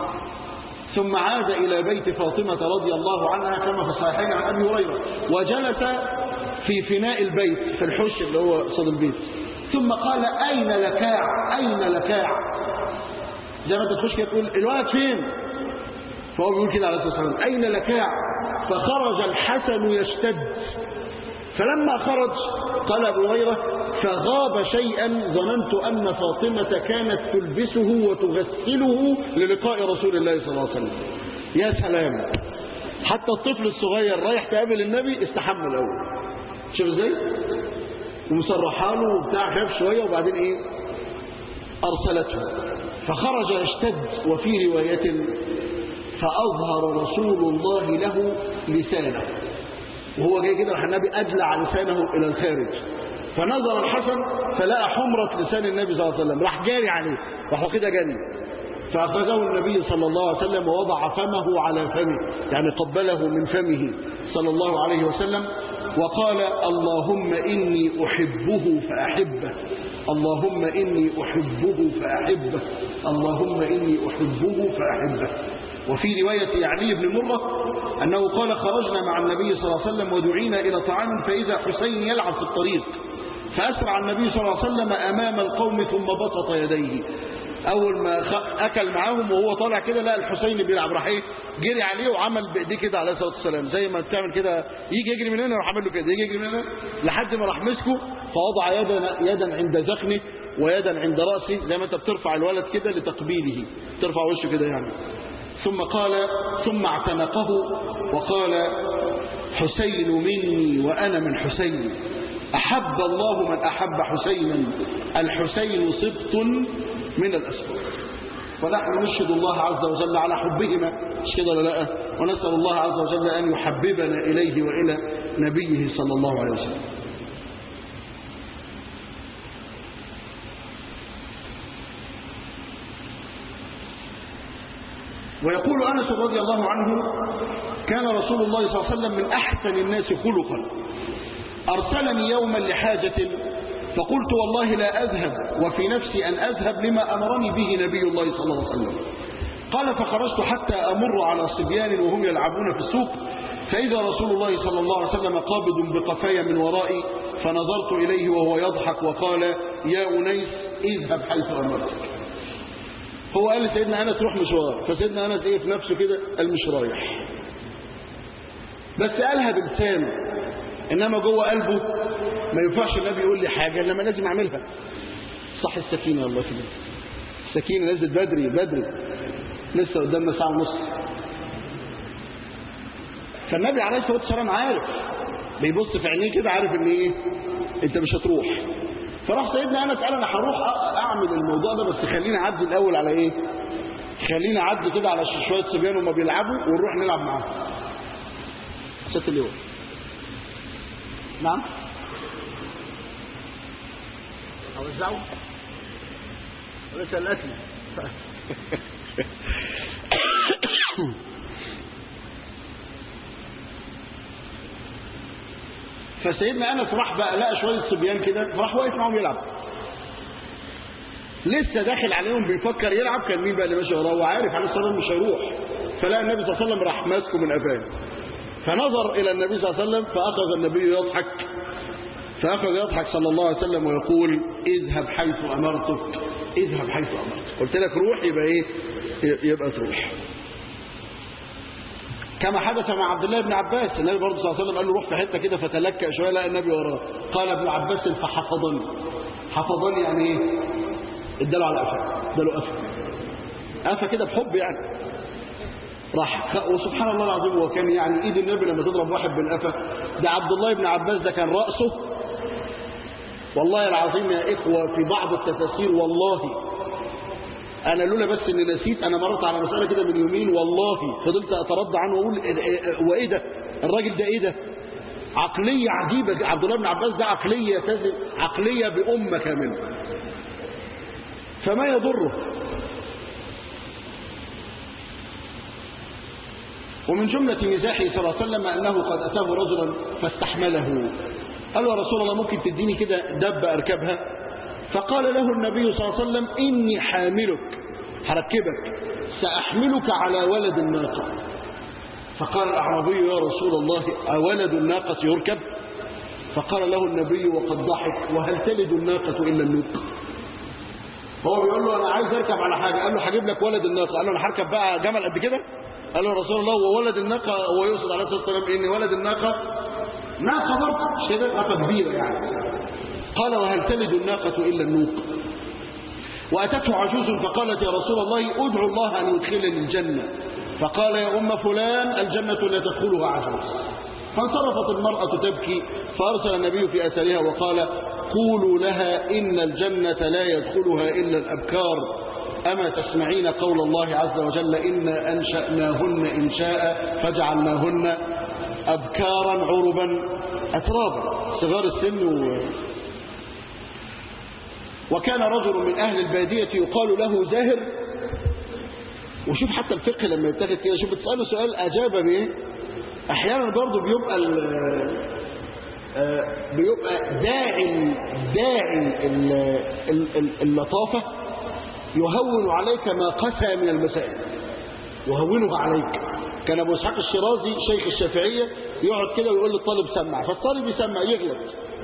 ثم عاد إلى بيت فاطمة رضي الله عنها كما في الصحيحين عن أبي هريرة، وجلس في فناء البيت في الحش اللي هو صد البيت، ثم قال أين لكاع أين لكاع، زي ما انت تخش كده تقول الولد فين، فهو بيقول كده عليه الصلاة والسلام أين لكاع. فخرج الحسن يشتد، فلما خرج قال أبو هريرة فغاب شيئا ظننت أن فاطمة كانت تلبسه وتغسله للقاء رسول الله صلى الله عليه وسلم. يا سلام، حتى الطفل الصغير رايح تقابل النبي استحمل الأول، شوف ازاي، ومسرحها له وبتاع، خاف شوية وبعدين ايه أرسلته. فخرج يشتد. وفي رواية فأظهر رسول الله له لسانه، وهو جاي كده راح النبي أجلع لسانه إلى الخارج، فنظر الحسن فلقى حمرة لسان النبي صلى الله عليه وسلم، راح جاري عليه، راح كده جاري، فأخذه النبي صلى الله عليه وسلم ووضع فمه على فمه، يعني قبله من فمه صلى الله عليه وسلم، وقال اللهم إني أحبه فأحبه، اللهم إني أحبه فأحبه، اللهم إني أحبه فأحبه. وفي رواية علي بن مرة أنه قال خرجنا مع النبي صلى الله عليه وسلم ودعينا إلى طعام فإذا حسين يلعب في الطريق، فأسرع النبي صلى الله عليه وسلم أمام القوم ثم بسط يديه. أول ما أكل معاهم وهو طالع كده لقى الحسين بيلعب، راح ايه جري عليه وعمل بإيديه كده عليه الصلاة والسلام، زي ما بتعمل كده، يجي يجري من هنا راح عمل له كده، يجي يجري من هنا لحد ما راح مسكه فوضع يدا يدا عند ذقنه ويدا عند رأسه، زي ما انت بترفع الولد كده لتقبيله، ترفع وشه كده يعني. ثم قال ثم اعتنقه وقال حسين مني وأنا من حسين، أحب الله من أحب حسينا، الحسين سبط من الأسباط. ونحن نشهد الله عز وجل على حبهما، مش كده ولا لا؟ ونسأل الله عز وجل أن يحببنا إليه وإلى نبيه صلى الله عليه وسلم. ويقول أنس رضي الله عنه كان رسول الله صلى الله عليه وسلم من أحسن الناس خلقا، أرسلني يوما لحاجة فقلت والله لا أذهب وفي نفسي أن أذهب لما أمرني به نبي الله صلى الله عليه وسلم. قال فخرجت حتى أمر على صبيان وهم يلعبون في السوق، فإذا رسول الله صلى الله عليه وسلم قابض بقفايا من ورائي، فنظرت إليه وهو يضحك وقال يا أنيس اذهب حيث أمرتك. هو قال سيدنا أنس روح مشوار، فسيدنا أنس إيه في نفسه كده قال مش رايح. بس قالها بلسانه، إنما جوه قلبه ما ينفعش النبي يقول لي حاجة إنما لازم أعملها. صح السكينة والله كده، السكينة نزلت بدري بدري، لسه قدامنا ساعة ونص. فالنبي عليه الصلاة والسلام عارف، بيبص في عينيه كده عارف إن إيه أنت مش هتروح. فراح سيدنا أنس قال أنا هروح أعمل الموضوع ده، بس خليني أعدي الأول على إيه؟ خليني أعدي كده على شوية صبيان وما بيلعبوا ونروح نلعب معاهم. ست اليوم. نعم؟ أوزعوا؟ وليس الأكل. فسيدنا أنس راح بقى لقى شوية صبيان كده، فراح واقف معاهم يلعب. لسه داخل عليهم بيفكر يلعب، كان مين بقى اللي ماشي وراه؟ وعارف عليه الصلاة والسلام مش هيروح. فلقى النبي صلى الله عليه وسلم راح ماسكه من قفاه، فنظر إلى النبي صلى الله عليه وسلم فأخذ النبي يضحك، فأخذ يضحك صلى الله عليه وسلم ويقول اذهب حيث أمرتك، اذهب حيث أمرتك، قلت لك روح يبقى إيه؟ يبقى تروح. كما حدث مع عبد الله بن عباس، النبي برضه صلى الله عليه وسلم قال له روح في حته كده فتلكأ شويه، لقى النبي وراه. قال ابن عباس فحفظني. حفظني يعني ايه؟ اداله على قفاه، اداله قفا قفا كده بحب يعني. راح وسبحان الله العظيم، هو كان يعني ايد النبي لما تضرب واحد بالقفا ده عبد الله بن عباس ده كان رأسه. والله العظيم يا اخوه في بعض التفاسير، والله أنا لولا بس إني نسيت، أنا مرت على مسألة كده من يومين والله فضلت أترضى عنه وأقول وإيه ده؟ الراجل ده إيه ده؟ عقلية عجيبة. عبد الله بن عباس ده عقلية تزل، عقلية بأمة كاملة. فما يضره. ومن جملة مزاحه صلى الله عليه وسلم أنه قد أتاه رجلا فاستحمله، قال يا رسول الله ممكن تديني كده دبة أركبها؟ فقال له النبي صلى الله عليه وسلم إني حاملك، هركبك، سأحملك على ولد الناقة. فقال الأعرابي يا رسول الله أولد الناقة يركب؟ فقال له النبي وقد ضحك وهل تلد الناقة إلا النوق؟ هو بيقول له أنا عايز أركب على حاجة، قال له هجيب لك ولد الناقة. قال له أنا هركب بقى جمل قد كده؟ قال له يا رسول الله وولد الناقة، هو يقصد عليه الصلاة والسلام إن ولد الناقة ناقة برضه مش كده، ناقة كبيرة يعني. قال وهل تلد الناقة إلا النوق؟ وأتته عجوز فقالت يا رسول الله ادعو الله أن يدخلني الجنة. فقال يا أم فلان الجنة لا تدخلها عجوز. فانصرفت المرأة تبكي، فأرسل النبي في أثرها وقال قولوا لها إن الجنة لا يدخلها إلا الأبكار، أما تسمعين قول الله عز وجل إنا أنشأناهن إنشاء فجعلناهن أبكارا عربا أترابا، صغار السن. و... وكان رجل من أهل البادية يقال له زاهر. وشوف حتى الفقه لما يتاخد كده، شوف بتسأله سؤال أجاب به، أحيانا برضه بيبقى بيبقى داعي داعي اللطافة يهون عليك ما قسى من المسائل، يهونه عليك. كان أبو إسحاق الشيرازي شيخ الشافعية يقعد كده ويقول للطالب سمع، فالطالب يسمع يغلط،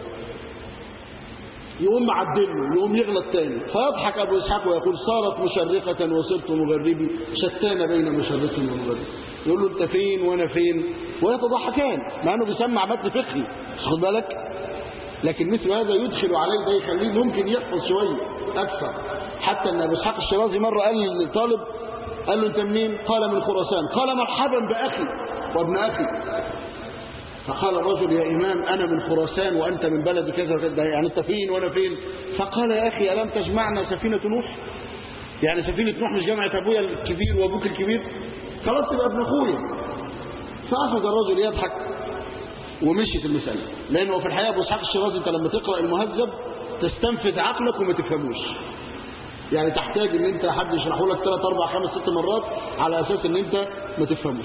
يقوم معدله، يقوم يغلط تاني، فيضحك أبو إسحاق ويقول صارت مشرقة وصرت مغربي شتان بين مشرق ومغرب. يقول له أنت فين وأنا فين، ويتضحكان مع أنه بيسمع متن فقهي، خد بالك. لكن مثل هذا يدخل عليه، ده يخليه ممكن يحفظ شوية أكثر. حتى أن أبو إسحاق الشيرازي مرة قال للطالب، قال له أنت منين؟ قال من خراسان. قال مرحبا بأخي وابن أخي. فقال الرجل يا إمام أنا من خراسان وأنت من بلد كذا وكذا، يعني أنت فين وأنا فين؟ فقال يا أخي ألم تجمعنا سفينة نوح؟ يعني سفينة نوح مش جمعت أبويا الكبير وأبوك الكبير؟ خلاص تبقى ابن أخويا. فأخذ الرجل يضحك ومشيت المسألة. لأنه في الحقيقة أبو إسحاق الشيرازي أنت لما تقرأ المهذب تستنفذ عقلك وما تفهموش، يعني تحتاج ان انت حد يشرحه لك ثلاث اربع خمس ست مرات على اساس ان انت ما تفهموش.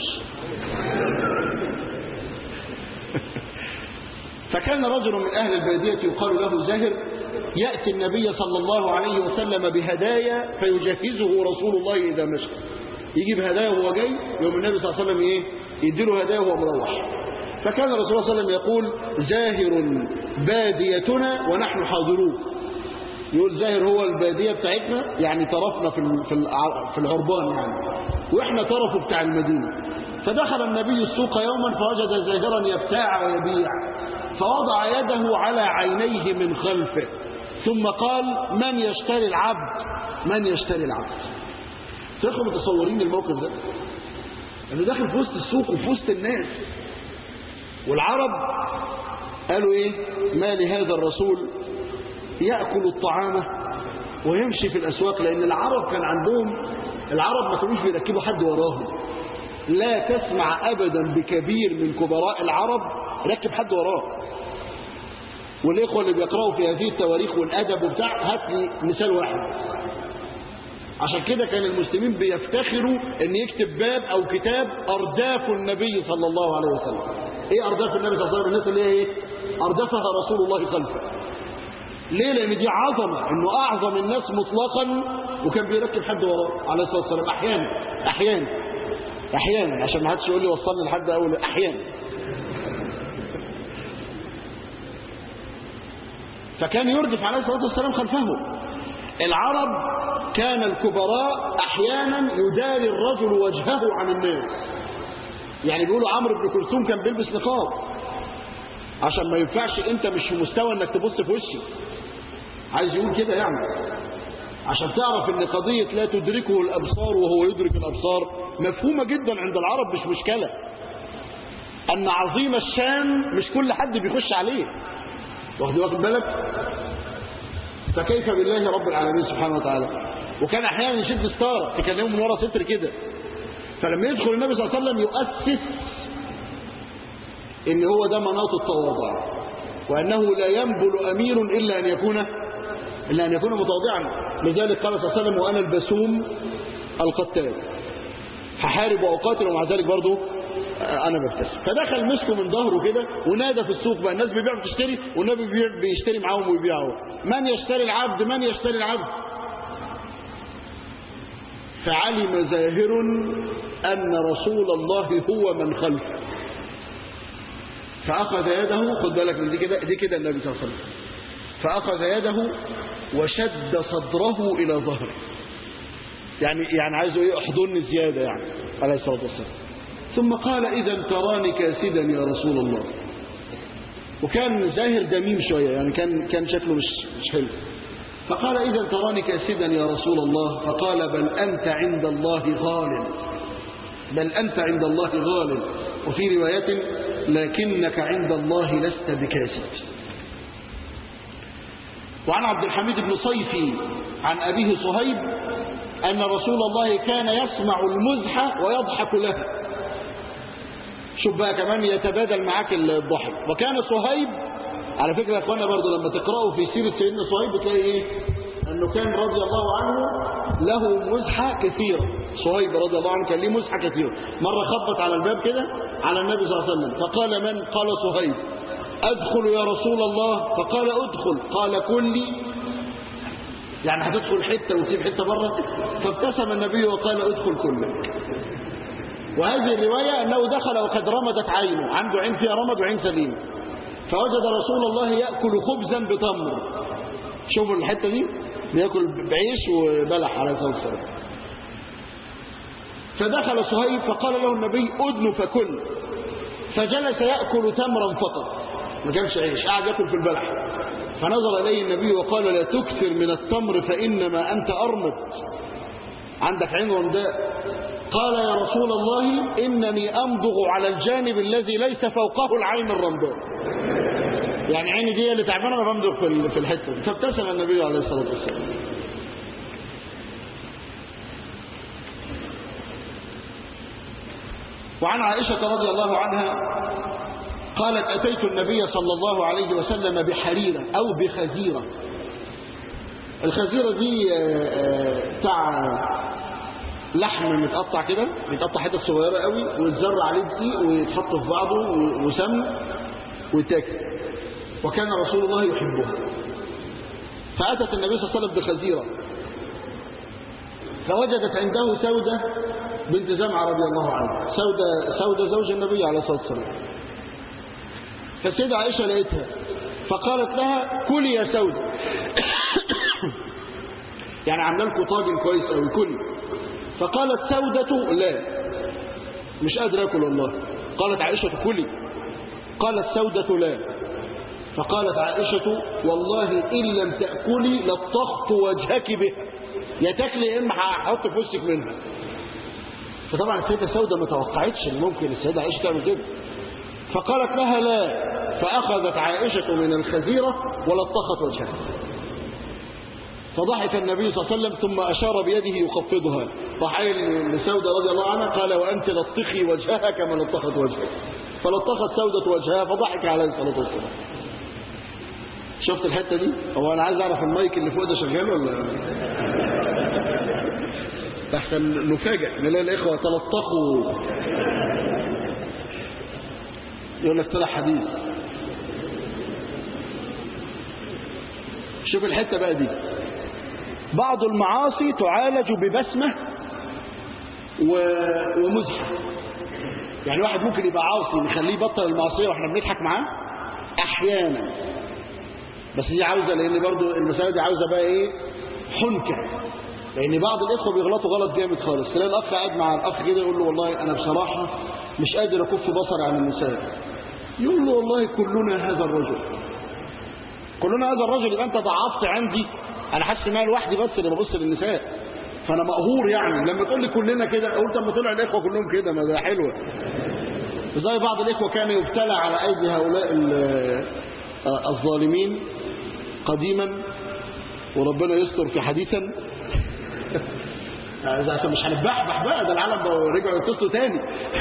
فكان رجل من اهل البادية يقال له زاهر يأتي النبي صلى الله عليه وسلم بهدايا فيجهزه رسول الله اذا مشى. يجيب هدايا وهو جاي، يوم النبي صلى الله عليه وسلم ايه يديله هدايا وهو مروح. فكان الرسول صلى الله عليه وسلم يقول زاهر باديتنا ونحن حاضرون. يقول زاهر هو البادية بتاعتنا، يعني طرفنا في في العربان يعني، واحنا طرفه بتاع المدينة. فدخل النبي السوق يوما فوجد زاهرا يبتاع ويبيع، فوضع يده على عينيه من خلفه ثم قال: من يشتري العبد؟ من يشتري العبد؟ تدخلوا متصورين الموقف ده؟ انه داخل في وسط السوق وفي وسط الناس، والعرب قالوا ايه؟ ما لهذا الرسول يأكل الطعام ويمشي في الأسواق. لأن العرب كان عندهم، العرب ما كانوش بيركبوا حد وراهم. لا تسمع أبدا بكبير من كبراء العرب ركب حد وراه. والإخوة اللي بيقرأوا في هذه التواريخ والأدب وبتاع، هات لي مثال واحد. عشان كده كان المسلمين بيفتخروا ان يكتب باب او كتاب أرداف النبي صلى الله عليه وسلم. ايه أرداف النبي صلى الله عليه وسلم؟ الناس اللي هي ايه؟ أردفها رسول الله خلفه. ليه؟ لأن دي عظمة، انه أعظم الناس مطلقا وكان بيركب حد وراه عليه الصلاة والسلام. أحيانا أحيانا أحيانا عشان ما حدش يقول لي وصلني لحد أول. أحيانا فكان يردف عليه الصلاة والسلام خلفه. العرب كان الكبراء أحيانا يداري الرجل وجهه عن الناس. يعني بيقولوا عمرو بن كلثوم كان بيلبس نقاب عشان ما ينفعش، انت مش في مستوى انك تبص في وشي. عايز يقول كده يعني عشان تعرف ان قضية لا تدركه الأبصار وهو يدرك الأبصار مفهومة جدا عند العرب، مش مشكلة. أن عظيم الشان مش كل حد بيخش عليه، واخد واخد بالك؟ فكيف بالله رب العالمين سبحانه وتعالى. وكان أحيانا يشد ستارة تكلمه من ورا ستر كده. فلما يدخل النبي صلى الله عليه وسلم يؤسس ان هو ده مناط التواضع، وأنه لا ينبل أمير إلا أن يكون إلا أن يكون متواضعا. لذلك قال صلى الله عليه وسلم: وأنا البسوم القتال، هحارب وأقاتل ومع ذلك برضه أنا ببتسم. فدخل مسكه من ظهره كده ونادى في السوق بقى، الناس بيبيعوا وتشتري والنبي بيشتري معاهم ويبيعوا: من يشتري العبد؟ من يشتري العبد؟ فعلم زاهر أن رسول الله هو من خلفه، فأخذ يده. خد بالك من دي كده، دي كده النبي صلى الله عليه وسلم. فأخذ يده وشد صدره إلى ظهره، يعني يعني عايزه ايه؟ احضني زيادة يعني عليه الصلاة والسلام. ثم قال: إذا تراني كاسدا يا رسول الله. وكان زاهر دميم شوية، يعني كان كان شكله مش مش حلو. فقال: إذا تراني كاسدا يا رسول الله. فقال: بل أنت عند الله غال، بل أنت عند الله غال. وفي رواية: لكنك عند الله لست بكاسد. وعن عبد الحميد بن صيفي عن أبيه صهيب أن رسول الله كان يسمع المزح ويضحك له. شوف بقى كمان يتبادل معاك الضحك. وكان صهيب، على فكرة يا اخوانا برضو لما تقرأوا في سيرة سيدنا صهيب بتلاقي ايه؟ انه كان رضي الله عنه له مزحة كثيرة. صهيب رضي الله عنه كان له مزحة كثيرة. مرة خبط على الباب كده على النبي صلى الله عليه وسلم، فقال: من؟ قال: صهيب. أدخل يا رسول الله. فقال: أدخل. قال: كلي، يعني هتدخل حتة وتسيب حتة بره. فابتسم النبي وقال: أدخل كلك. وهذه الرواية أنه دخل وقد رمدت عينه، عنده عين فيها رمد وعين سليم، فوجد رسول الله يأكل خبزا بتمر. شوفوا الحتة دي، بيأكل بعيش وبلح عليه الصلاة والسلام. فدخل صهيب فقال له النبي: أدن فكل. فجلس يأكل تمرا فقط، ما كانش عيش، قاعد يأكل في البلح. فنظر إليه النبي وقال: لا تكثر من التمر فإنما أنت أرمد، عندك عين رمداء. قال: يا رسول الله إنني أمضغ على الجانب الذي ليس فوقه العين الرمداء، يعني عيني دي اللي تعبانة ما بمضغ في الحتة دي. فابتسم النبي عليه الصلاة والسلام. وعن عائشة رضي الله عنها قالت: أتيت النبي صلى الله عليه وسلم بحريرة أو بخزيرة. الخزيرة دي بتاع لحم متقطع كده، بيتقطع حتت صغيرة قوي ويتزرع عليه دقيق ويتحط في بعضه وسمن ويتاكل. وكان رسول الله يحبها. فأتت النبي صلى الله عليه وسلم بخزيرة، فوجدت عنده سودة بنت زمعة رضي الله عنها. سودة سودة زوج النبي عليه الصلاة والسلام. فالسيدة عائشة لقيتها فقالت لها: كلي يا سودة. يعني عامله لكم طاجن كويس قوي، كلي. فقالت سودة: لا. مش قادر أكل والله. قالت عائشة كلي، قالت سودة لا، فقالت عائشة والله إن لم تأكلي لطخت وجهك بها، يا تاكلي إما هحط في وشك منها. فطبعا السيدة سودة ما توقعتش ان ممكن السيدة عائشة تعمل كده، فقالت لها لا، فأخذت عائشة من الخزيرة ولطخت وجهها. فضحك النبي صلى الله عليه وسلم ثم أشار بيده يخفضها، فحيل لسودة رضي الله عنها قال وأنت لطخي وجهها كما لطخت وجهك، فلطخت سودة وجهها فضحك عليه الصلاة والسلام. شفت الحتة دي؟ هو أنا عايز أعرف المايك اللي فوق ده شغال ولا أحسن نفاجئ نلاقي الإخوة تلطخوا. يقول لك طلع حديث. شوف الحتة بقى دي، بعض المعاصي تعالج ببسمة ومزحة. يعني واحد ممكن يبقى عاصي نخليه يبطل المعصية واحنا بنضحك معاه أحيانا، بس دي عاوزة، لأن برضو المسألة دي عاوزة بقى إيه حنكة، لأن بعض الإخوة بيغلطوا غلط جامد خالص. تلاقي الأخ قاعد مع الأخ كده يقول له والله أنا بصراحة مش قادر أكف بصري عن النساء، يقول له والله كلنا هذا الرجل، كلنا هذا الرجل، يبقى أنت ضعفت عندي، أنا حاسس إن أنا لوحدي بس اللي ببص للنساء، فأنا مقهور. يعني لما تقول لي كلنا كده أقول طب ما طلع الإخوة كلهم كده، ما ده حلوة. وزي بعض الإخوة كان يبتلى على أيدي هؤلاء الظالمين قديما، وربنا يستر في حديثا عشان مش هنبحبح بقى، ده العالم رجعوا يتصلوا تاني.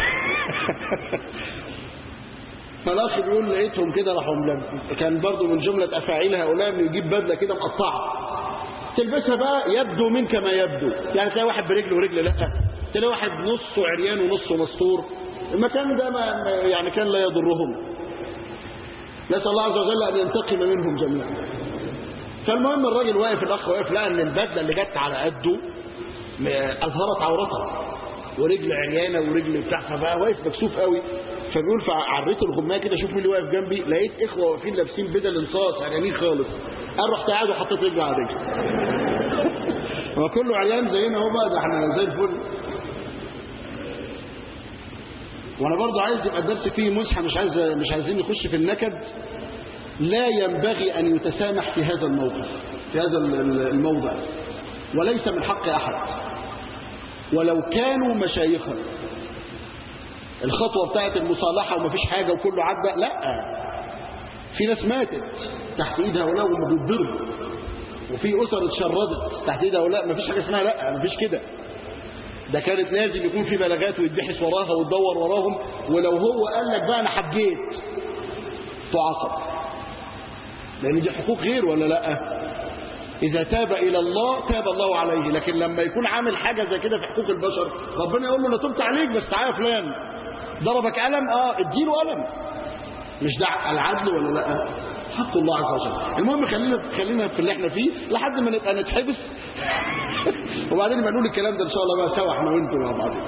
فالاخ بيقول لقيتهم كده راحوا، كان برضو من جمله افاعيل هؤلاء انه يجيب بدله كده مقطعه تلبسها بقى يبدو منك ما يبدو، يعني تلاقي واحد برجل ورجل لا، تلاقي واحد نصه عريان ونصه مستور. المكان ده ما يعني كان لا يضرهم، نسال الله عز وجل ان ينتقم منهم جميعا. فالمهم الراجل واقف، الاخ واقف، لقى ان البدله اللي جت على قده اظهرت عورتها ورجل عريانه ورجل بتاع، فبقى واقف مكسوف قوي. فبيقول فعريت الغمايه كده اشوف مين اللي واقف جنبي، لقيت اخوه واقفين لابسين بدل انصاص عريانين خالص. انا رحت قاعد وحطيت رجلي على رجلي. هو كله عريان زينا اهو بقى، ده احنا زي الفل. وانا برضو عايز يبقى الدرس فيه مزحه، مش عايز مش عايزين نخش في النكد. لا ينبغي ان يتسامح في هذا الموقف، في هذا الموضع، وليس من حق احد ولو كانوا مشايخا. الخطوه بتاعت المصالحه ومفيش حاجه وكله عدى، لا، في ناس ماتت تحت ايد هؤلاء وهم بيتضربوا، وفي اسر اتشردت تحت ايد هؤلاء، مفيش حاجه اسمها لا، مفيش كده. ده كانت لازم يكون في بلاغات ويتبحث وراها وتدور وراهم، ولو هو قال لك بقى انا حجيت تعاقب، لان دي حقوق غير ولا لا؟ اذا تاب الى الله تاب الله عليه. لكن لما يكون عامل حاجه زي كده في حقوق البشر، ربنا يقول له انا تبت عليك بس تعالى يا فلان، ضربك قلم اه اديله قلم، مش ده العدل ولا لا؟ حق الله عز وجل. المهم خلينا خلينا في اللي احنا فيه لحد ما نبقى نتحبس وبعدين نبقى نقول الكلام ده ان شاء الله بقى سوا احنا وانتم مع بعض.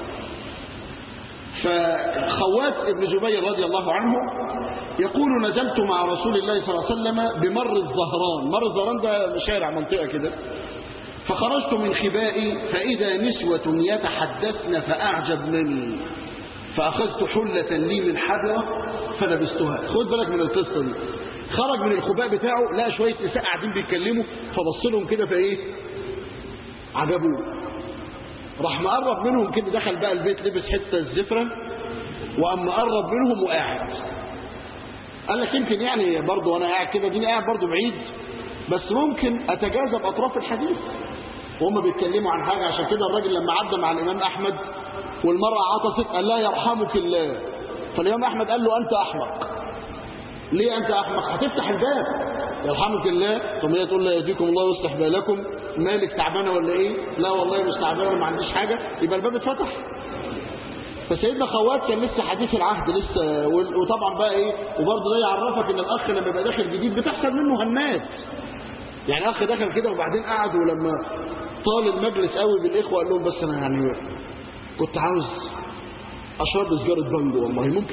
فخوات ابن جبير رضي الله عنه يقول نزلت مع رسول الله صلى الله عليه وسلم بمر الظهران. مر الظهران ده شارع منطقه كده، فخرجت من خبائي فاذا نسوه يتحدثن فاعجبنني، فاخذت حله لي من حجره فلبستها. خد بالك من القصه دي. خرج من الخباء بتاعه لقى شويه نساء قاعدين بيتكلموا، فبص لهم كده فايه عجبوه، راح مقرب منهم كده، دخل بقى البيت لبس حته الزفره واما قرب منهم وقاعد. قال لك يمكن يعني برضه وانا قاعد كده دي قاعد برضه بعيد، بس ممكن اتجاذب اطراف الحديث وهم بيتكلموا عن حاجه. عشان كده الراجل لما عدى مع الامام احمد والمراه عطست قال لا يرحمك الله، فالامام احمد قال له انت احمق. ليه انت احمق؟ هتفتح الباب يرحمك الله، ثم هي تقول لا يهديكم الله ويصلح بالكم، مالك تعبانه ولا ايه؟ لا والله مش تعبانه ما عنديش حاجه، يبقى الباب اتفتح. فسيدنا خوات كان لسه حديث العهد لسه، وطبعا بقى ايه، وبرضه ده يعرفك ان الاخ لما يبقى داخل جديد بتحصل منه هنات. يعني اخ دخل كده وبعدين قعد، ولما طال المجلس قوي بالاخوه قال لهم بس انا يعني كنت عاوز اشرب سجاره بانجو والله ممكن.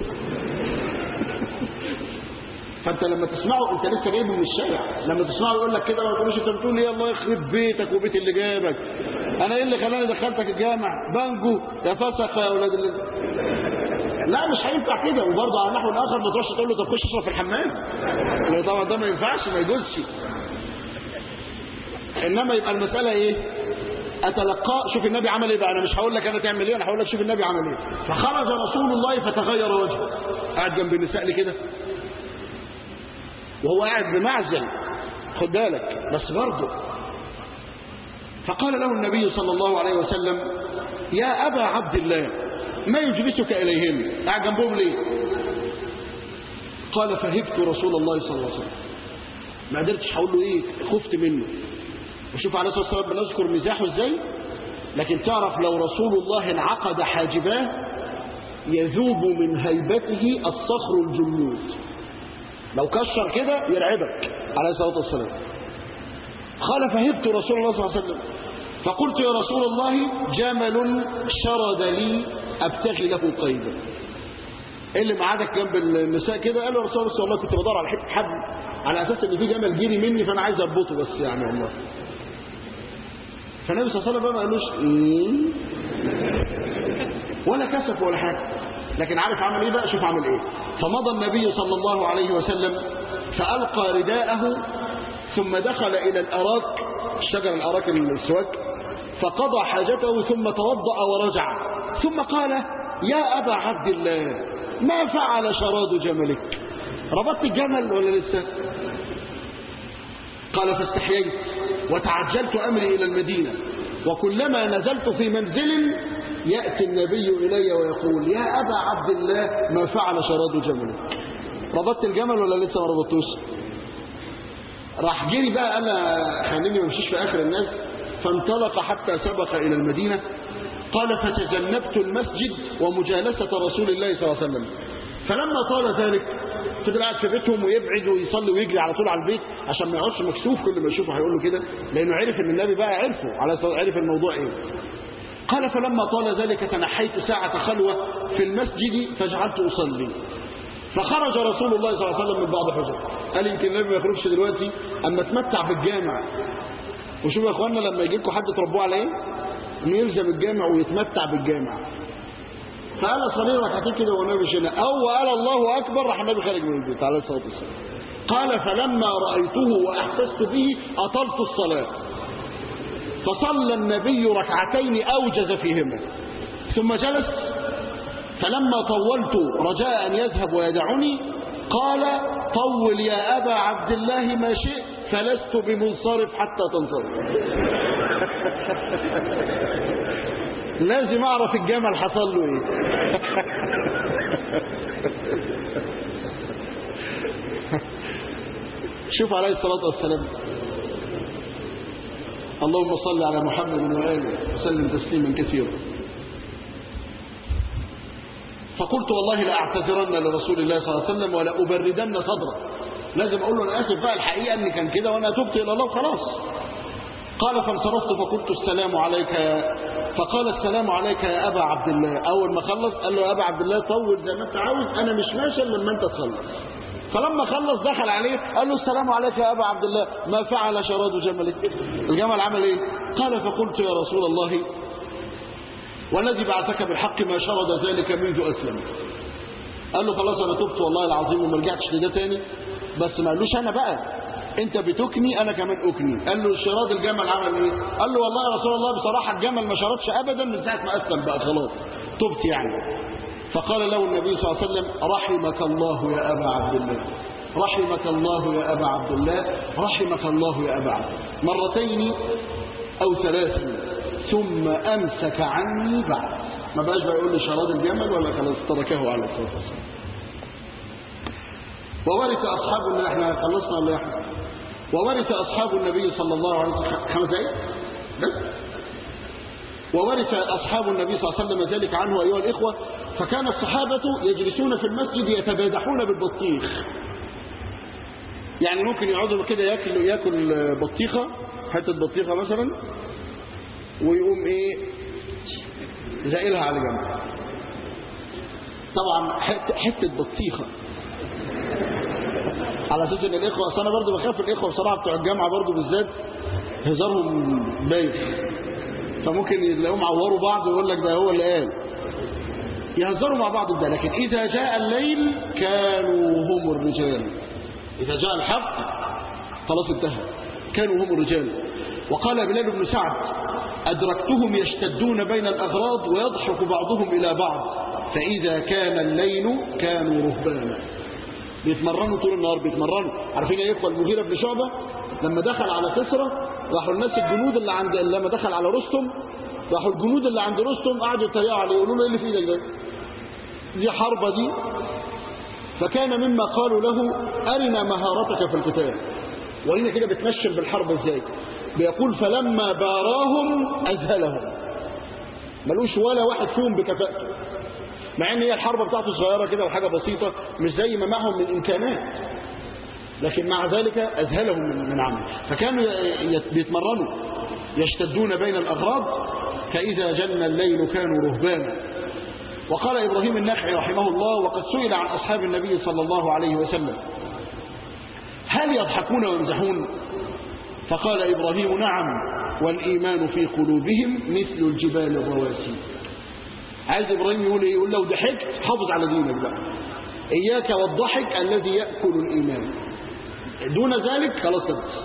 فانت لما تسمعه انت لسه جايبه من الشارع، لما تسمعه يقول لك كده ما تقولش انت بتقول ايه الله يخرب بيتك وبيت اللي جابك، انا ايه اللي خلاني دخلتك الجامع؟ بانجو يا فسخ يا اولاد اللي لا مش هينفع كده. وبرضه على النحو الاخر ما تروحش تقول له طب خش اشرب في الحمام، لا طبعا ده ما ينفعش، ما يجوزش. انما يبقى المساله ايه؟ اتلقاه. شوف النبي عمل ايه بقى، انا مش هقول لك انا تعمل ايه، انا هقول لك شوف النبي عمل ايه. فخرج رسول الله فتغير وجهه، قاعد جنب النساء لي كده وهو قاعد بمعزل، خد بالك بس برضه. فقال له النبي صلى الله عليه وسلم يا أبا عبد الله ما يجلسك إليهن، قاعد جنبهم ليه؟ قال فهبت رسول الله صلى الله عليه وسلم. ما قدرتش هقول له ايه، خفت منه. وشوف عليه الصلاة والسلام بنذكر مزاحه ازاي، لكن تعرف لو رسول الله انعقد حاجباه يذوب من هيبته الصخر الجلود، لو كشر كده يرعبك عليه الصلاة والسلام. قال فهبت رسول الله صلى الله عليه وسلم فقلت يا رسول الله جمل شرد لي أبتغي له قيدا. ايه اللي معادك جنب النساء كده؟ قال له رسول الله والله كنت بدور على حته حبل على اساس ان في جمل جري مني فانا عايز اربطه بس يعني والله. فالنبي صلى الله عليه وسلم ما قالوش إيه؟ ولا كسف ولا حاجه، لكن عارف عمل ايه بقى؟ شوف عمل ايه. فمضى النبي صلى الله عليه وسلم فألقى رداءه ثم دخل إلى الأراك، الشجر الأراك السواك، فقضى حاجته ثم توضأ ورجع، ثم قال يا أبا عبد الله ما فعل شراد جملك؟ ربطت الجمل ولا لسه؟ قال فاستحييت وتعجلت أمري إلى المدينة، وكلما نزلت في منزل يأتي النبي إلي ويقول يا أبا عبد الله ما فعل شراد جملك؟ ربطت الجمل ولا لسه ما ربطتوش؟ راح جري بقى، أنا خليني ما امشيش في آخر الناس، فانطلق حتى سبق إلى المدينة. قال فتجنبت المسجد ومجالسة رسول الله صلى الله عليه وسلم، فلما طال ذلك فضل قاعد في بيتهم ويبعد ويصلي ويجري على طول على البيت عشان ما يقعدش مكسوف كل ما يشوفه هيقول له كده، لأنه عرف إن النبي بقى عرفه على عرف الموضوع إيه. قال فلما طال ذلك تنحيت ساعة خلوة في المسجد فجعلت أصلي، فخرج رسول الله صلى الله عليه وسلم من بعض حجر. قال يمكن النبي ما يخرجش دلوقتي اما اتمتع بالجامع. وشوفوا يا اخوانا لما يجي لكم حد تربوه على ايه؟ انه يلزم الجامع ويتمتع بالجامع. فقال صلي ركعتين كده والنبي مش هنا، او قال الله اكبر راح النبي خارج من البيت عليه الصلاه والسلام. قال فلما رايته واحسست به اطلت الصلاه، فصلى النبي ركعتين اوجز فيهما ثم جلس، فلما طولت رجاء أن يذهب ويدعني قال طول يا أبا عبد الله ما شئت فلست بمنصرف حتى تنصرف. لازم أعرف الجمل حصل له إيه. شوف عليه الصلاة والسلام، اللهم صل على محمد وآله وسلم تسليما كثيرا. فقلت والله لأعتذرن لرسول الله صلى الله عليه وسلم ولا أبردن صدره، لازم أقول له أنا آسف بقى الحقيقة أني كان كده وأنا تبت إلى الله خلاص. قال فانصرفت فقلت السلام عليك، فقال السلام عليك يا أبا عبد الله. أول ما خلص قال له يا أبا عبد الله طول زي ما أنت عاوز، أنا مش ماشي إلا لما أنت تخلص. فلما خلص دخل عليه قال له السلام عليك يا أبا عبد الله ما فعل شراد جملك؟ الجمل عمل إيه؟ قال فقلت يا رسول الله والذي بعثك بالحق ما شرد ذلك منذ أسلم. قال له خلاص أنا تبت والله العظيم وما رجعتش لده تاني، بس ما قالوش أنا بقى أنت بتكني أنا كمان أكني. قال له شراد الجمل عمل إيه؟ قال له والله يا رسول الله بصراحة الجمل ما شردش أبدا من ساعة ما أسلم بقى خلاص تبت يعني. فقال له النبي صلى الله عليه وسلم رحمك الله يا أبا عبد الله، رحمك الله يا أبا عبد الله، رحمك الله يا أبا عبد الله، مرتين أو ثلاث ثم أمسك عني بعد. ما بقاش بقى يقول لي شراد الجمل ولا خلاص تركه على الصلاة والسلام. وورث أصحابنا، احنا خلصنا ولا احنا؟ وورث أصحاب النبي صلى الله عليه وسلم خمس دقايق بس. وورث أصحاب النبي صلى الله عليه وسلم ذلك عنه أيها الإخوة. فكان الصحابة يجلسون في المسجد يتبادحون بالبطيخ، يعني ممكن يقعدوا كده ياكل ياكل بطيخة، حتة بطيخة مثلا، ويقوم ايه زائلها على جنب. طبعا حته بطيخه على اساس ان الاخوه، اصل انا برضه بخاف الاخوه بصراحه بتوع الجامعه برضه بالذات هزارهم بايخ، فممكن يلاقوهم عوروا بعض ويقول لك ده هو اللي قال. يهزروا مع بعض بده. لكن إذا جاء الليل كانوا هم الرجال، إذا جاء الحق خلاص انتهى، كانوا هم الرجال. وقال بلال بن سعد: أدركتهم يشتدون بين الأغراض ويضحك بعضهم إلى بعض، فإذا كان الليل كانوا رهبانا. بيتمرنوا طول النهار، بيتمرنوا. عارفين ايه يقول المغيرة بن شعبة لما دخل على كسرى، راحوا الناس الجنود اللي عند، لما دخل على رستم راحوا الجنود اللي عند رستم قعدوا يتريقوا عليه يقولوا له ايه اللي في ايدك ده؟ دي حربة دي. فكان مما قالوا له: أرنا مهارتك في القتال، ورينا كده بتنشن بالحرب ازاي. بيقول: فلما باراهم أذهلهم، ملوش ولا واحد فيهم بكفاءته، مع ان هي الحربة بتاعته صغيرة كده وحاجة بسيطة مش زي ما معهم من إمكانات، لكن مع ذلك أذهلهم من عمل. فكانوا بيتمرنوا يشتدون بين الأغراض، فإذا جن الليل كانوا رهبانا. وقال إبراهيم النخعي رحمه الله: وقد سئل عن أصحاب النبي صلى الله عليه وسلم: هل يضحكون ويمزحون؟ فقال إبراهيم: نعم، والإيمان في قلوبهم مثل الجبال الرواسي. عايز إبراهيم يقول إيه؟ يقول: لو ضحكت حافظ على دينك بقى، إياك والضحك الذي يأكل الإيمان، دون ذلك خلاص تبس.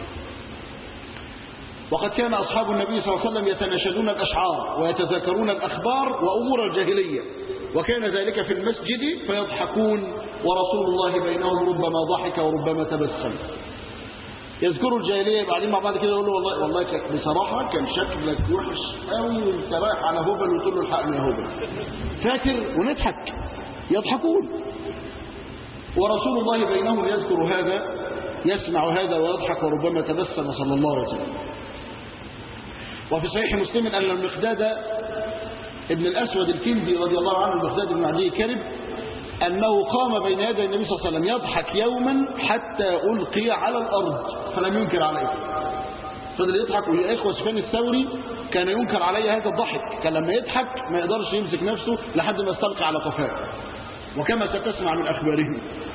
وقد كان أصحاب النبي صلى الله عليه وسلم يتناشدون الأشعار ويتذاكرون الأخبار وأمور الجاهلية، وكان ذلك في المسجد فيضحكون ورسول الله بينهم ربما ضحك وربما تبسم. يذكروا الجاهلية بعدين مع بعض كده يقولوا: والله والله بصراحة كان شكلك وحش قوي وانت رايح على هبل وتقول له الحقني يا هبل، فاكر؟ ونضحك، يضحكون ورسول الله بينهم يذكر هذا، يسمع هذا ويضحك وربما تبسم صلى الله عليه وسلم. وفي صحيح مسلم أن المقداد ابن الأسود الكندي رضي الله عنه، المقداد بن عدي كرب، أنه قام بين يدي النبي صلى الله عليه وسلم يضحك يوما حتى ألقي على الأرض فلم ينكر عليه. فضل يضحك. ويا إخوة سفيان الثوري كان ينكر عليه هذا الضحك، كان لما يضحك ما يقدرش يمسك نفسه لحد ما يستلقي على قفاه، وكما ستسمع من أخبارهم.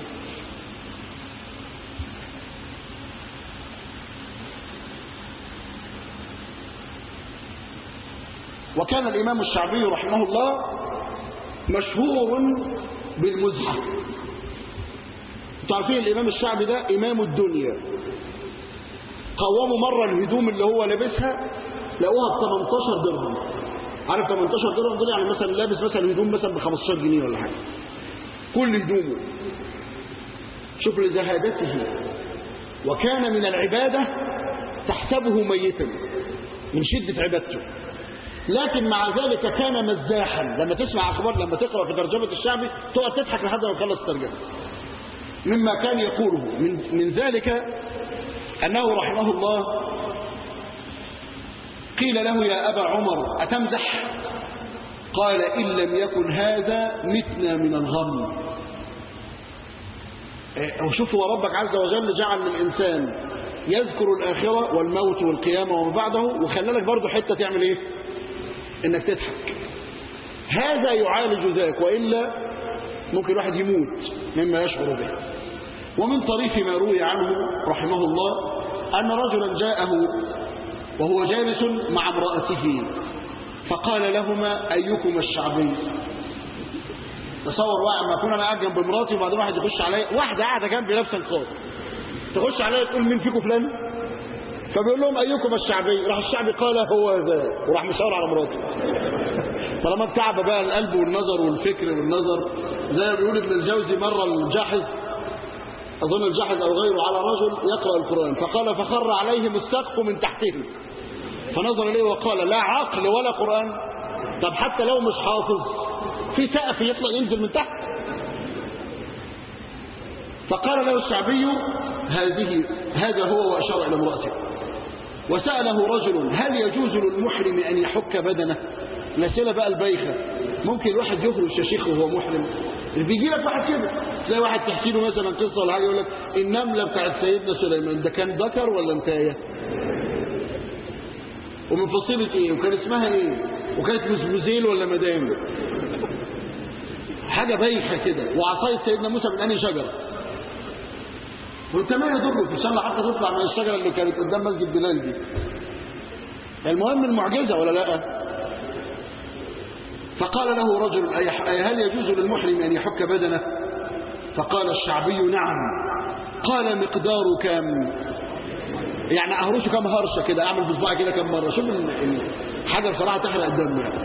وكان الإمام الشعبي رحمه الله مشهور بالمزحة. تعرفين الإمام الشعبي ده إمام الدنيا. قوموا مرة الهدوم اللي هو لابسها لقوها ب ثمانية عشر درهم. عارف ثمانية عشر درهم دول يعني مثلا لابس مثلا هدوم مثلا ب خمستاشر جنيه ولا حاجة، كل هدومه. شوف لزهادته. وكان من العبادة تحسبه ميتا من شدة عبادته، لكن مع ذلك كان مزاحا. لما تسمع أخبار، لما تقرأ في ترجمة الشعبي تقعد تضحك لحد ما تخلص الترجمة. مما كان يقوله من, من ذلك أنه رحمه الله قيل له: يا أبا عمر أتمزح؟ قال: إن لم يكن هذا متنا من الغم. وشوفوا وربك عز وجل جعل للإنسان يذكر الآخرة والموت والقيامة وما بعده، وخلالك برضو حتة تعمل إيه؟ إنك تضحك. هذا يعالج ذاك، وإلا ممكن واحد يموت مما يشعر به. ومن طريف ما روي عنه رحمه الله أن رجلا جاءه وهو جالس مع امرأته فقال لهما: أيكم الشعبي؟ تصور واحد ما أكون أنا قاعد جنب مراتي وبعدين واحد يخش عليا، واحدة قاعدة جنبي نفس القاضي تخش عليا تقول: مين فيكم فلان؟ فبيقول لهم: أيكم الشعبي؟ راح الشعبي قال: هو ذا، وراح مشاور على مراته. طالما بتعب بقى القلب والنظر والفكر والنظر، زي ما بيقول ابن الجوزي مرة الجاحظ، أظن الجاحظ أو غيره، على رجل يقرأ القرآن فقال: فخر عليهم السقف من تحتهم، فنظر إليه وقال: لا عقل ولا قرآن. طب حتى لو مش حافظ في سقف يطلع ينزل من تحت. فقال له الشعبي: هذه هذا هو، وأشار إلى امرأته. وسأله رجل: هل يجوز للمحرم أن يحك بدنه؟ الأسئلة بقى البايخة. ممكن الواحد يخرج يا شيخ وهو محرم؟ بيجي لك واحد كده، زي واحد تحكي له مثلا قصة ولا حاجة يقول لك: النملة بتاعت سيدنا سليمان ده كان ذكر ولا انتايه؟ ومن فصيلة ايه؟ وكان اسمها ايه؟ وكانت مزمزيل ولا مدام؟ حاجة بايخة كده. وعصاية سيدنا موسى من أنهي شجرة؟ وانت ما يضرك ان شاء الله حتى تطلع من الشجرة اللي كانت قدام مسجد بلال دي. المهم المعجزة ولا لا؟ فقال له رجل هل يجوز للمحرم أن يحك بدنه؟ فقال الشعبي نعم. قال مقدار كم؟ يعني أهرشه كم هرشة كده، أعمل بصباعي كده كم مرة. شوف الحاجة بصراحة تحرق الدم يعني.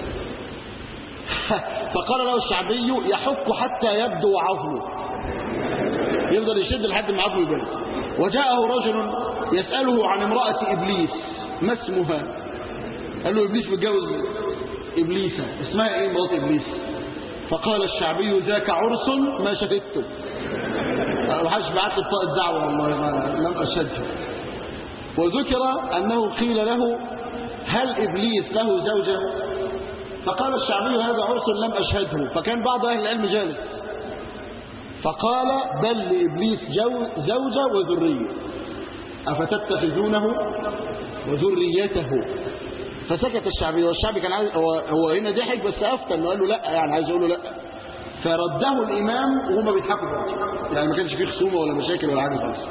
فقال له الشعبي يحك حتى يبدو عظمه، يفضل يشد لحد ما عظمه يبان. وجاءه رجل يسأله عن امرأة إبليس ما اسمها؟ قال له إبليس متجوز إبليسة، اسمها إيه مرات إبليس؟ فقال الشعبي ذاك عرس ما شهدته. وحش بعت لي بطاقة دعوة والله ما لم أشهده. وذكر أنه قيل له هل إبليس له زوجة؟ فقال الشعبي هذا عرس لم أشهده. فكان بعض أهل العلم جالس فقال بل لإبليس زوجة وذرية أفتتخذونه وذريته. فسكت الشعبي، والشعبي كان عايز هو, هو هنا ضحك بس أفتن وقال له لا، يعني عايز يقول له لا. فرده الإمام وهم بيضحكوا برضه، يعني ما كانش فيه خصومة ولا مشاكل ولا حاجة خالص.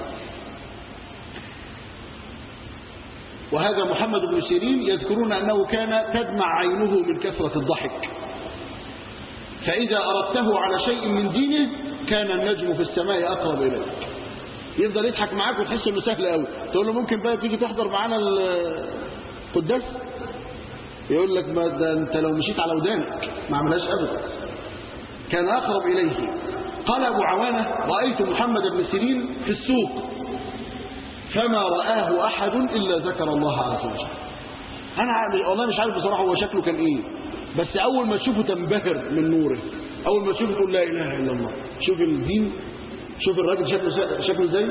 وهذا محمد بن سيرين يذكرون أنه كان تدمع عينه من كثرة الضحك، فإذا أردته على شيء من دينه كان النجم في السماء أقرب إليك. يفضل يضحك معاك وتحس إنه سهل قوي، تقول له ممكن بقى تيجي تحضر معانا القداس؟ يقول لك ما ده أنت لو مشيت على ودانك ما عملهاش أبدا. كان أقرب إليه. قال أبو عوانة رأيت محمد بن سيرين في السوق فما رآه أحد إلا ذكر الله عز وجل. أنا والله مش عارف بصراحة هو شكله كان إيه، بس أول ما تشوفه تنبهر من نوره، أول ما تشوفه تقول لا إله إلا الله. شوف الدين، شوف الراجل شكله شكله ازاي.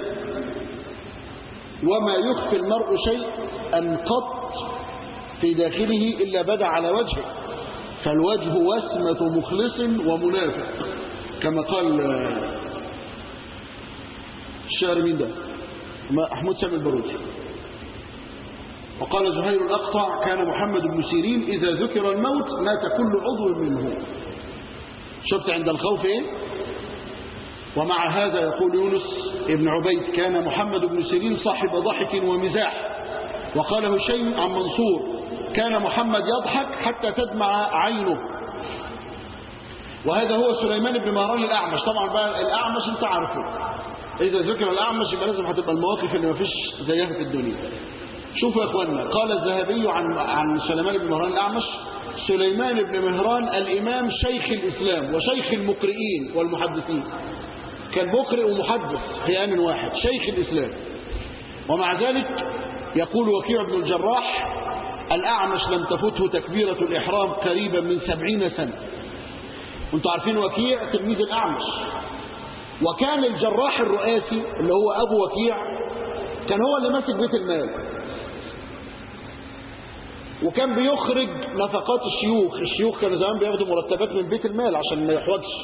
وما يخفي المرء شيء أن قط في داخله إلا بدا على وجهه، فالوجه وسمة مخلص ومنافق كما قال الشاعر مين ده؟ محمود سامي البارودي. وقال زهير الأقطع كان محمد بن سيرين إذا ذكر الموت مات كل عضو منه. شفت عند الخوف إيه؟ ومع هذا يقول يونس ابن عبيد كان محمد بن سيرين صاحب ضحك ومزاح. وقال هشيم عن منصور كان محمد يضحك حتى تدمع عينه. وهذا هو سليمان بن مهران الأعمش. طبعا بقى الأعمش انت عارفه، إذا ذكر الأعمش يبقى لازم هتبقى المواقف اللي ما فيش زيها في الدنيا. شوفوا يا اخوانا، قال الذهبي عن عن سليمان بن مهران الأعمش سليمان بن مهران الإمام شيخ الإسلام وشيخ المقرئين والمحدثين، كان مقرئ ومحدث في آن واحد، شيخ الإسلام. ومع ذلك يقول وكيع بن الجراح الأعمش لم تفته تكبيرة الإحرام قريبا من سبعين سنة. وانتم عارفين وكيع تلميذ الأعمش. وكان الجراح الرئاسي اللي هو أبو وكيع كان هو اللي ماسك بيت المال، وكان بيخرج نفقات الشيوخ. الشيوخ كانوا زمان بياخدوا مرتبات من بيت المال عشان ما يحوجش.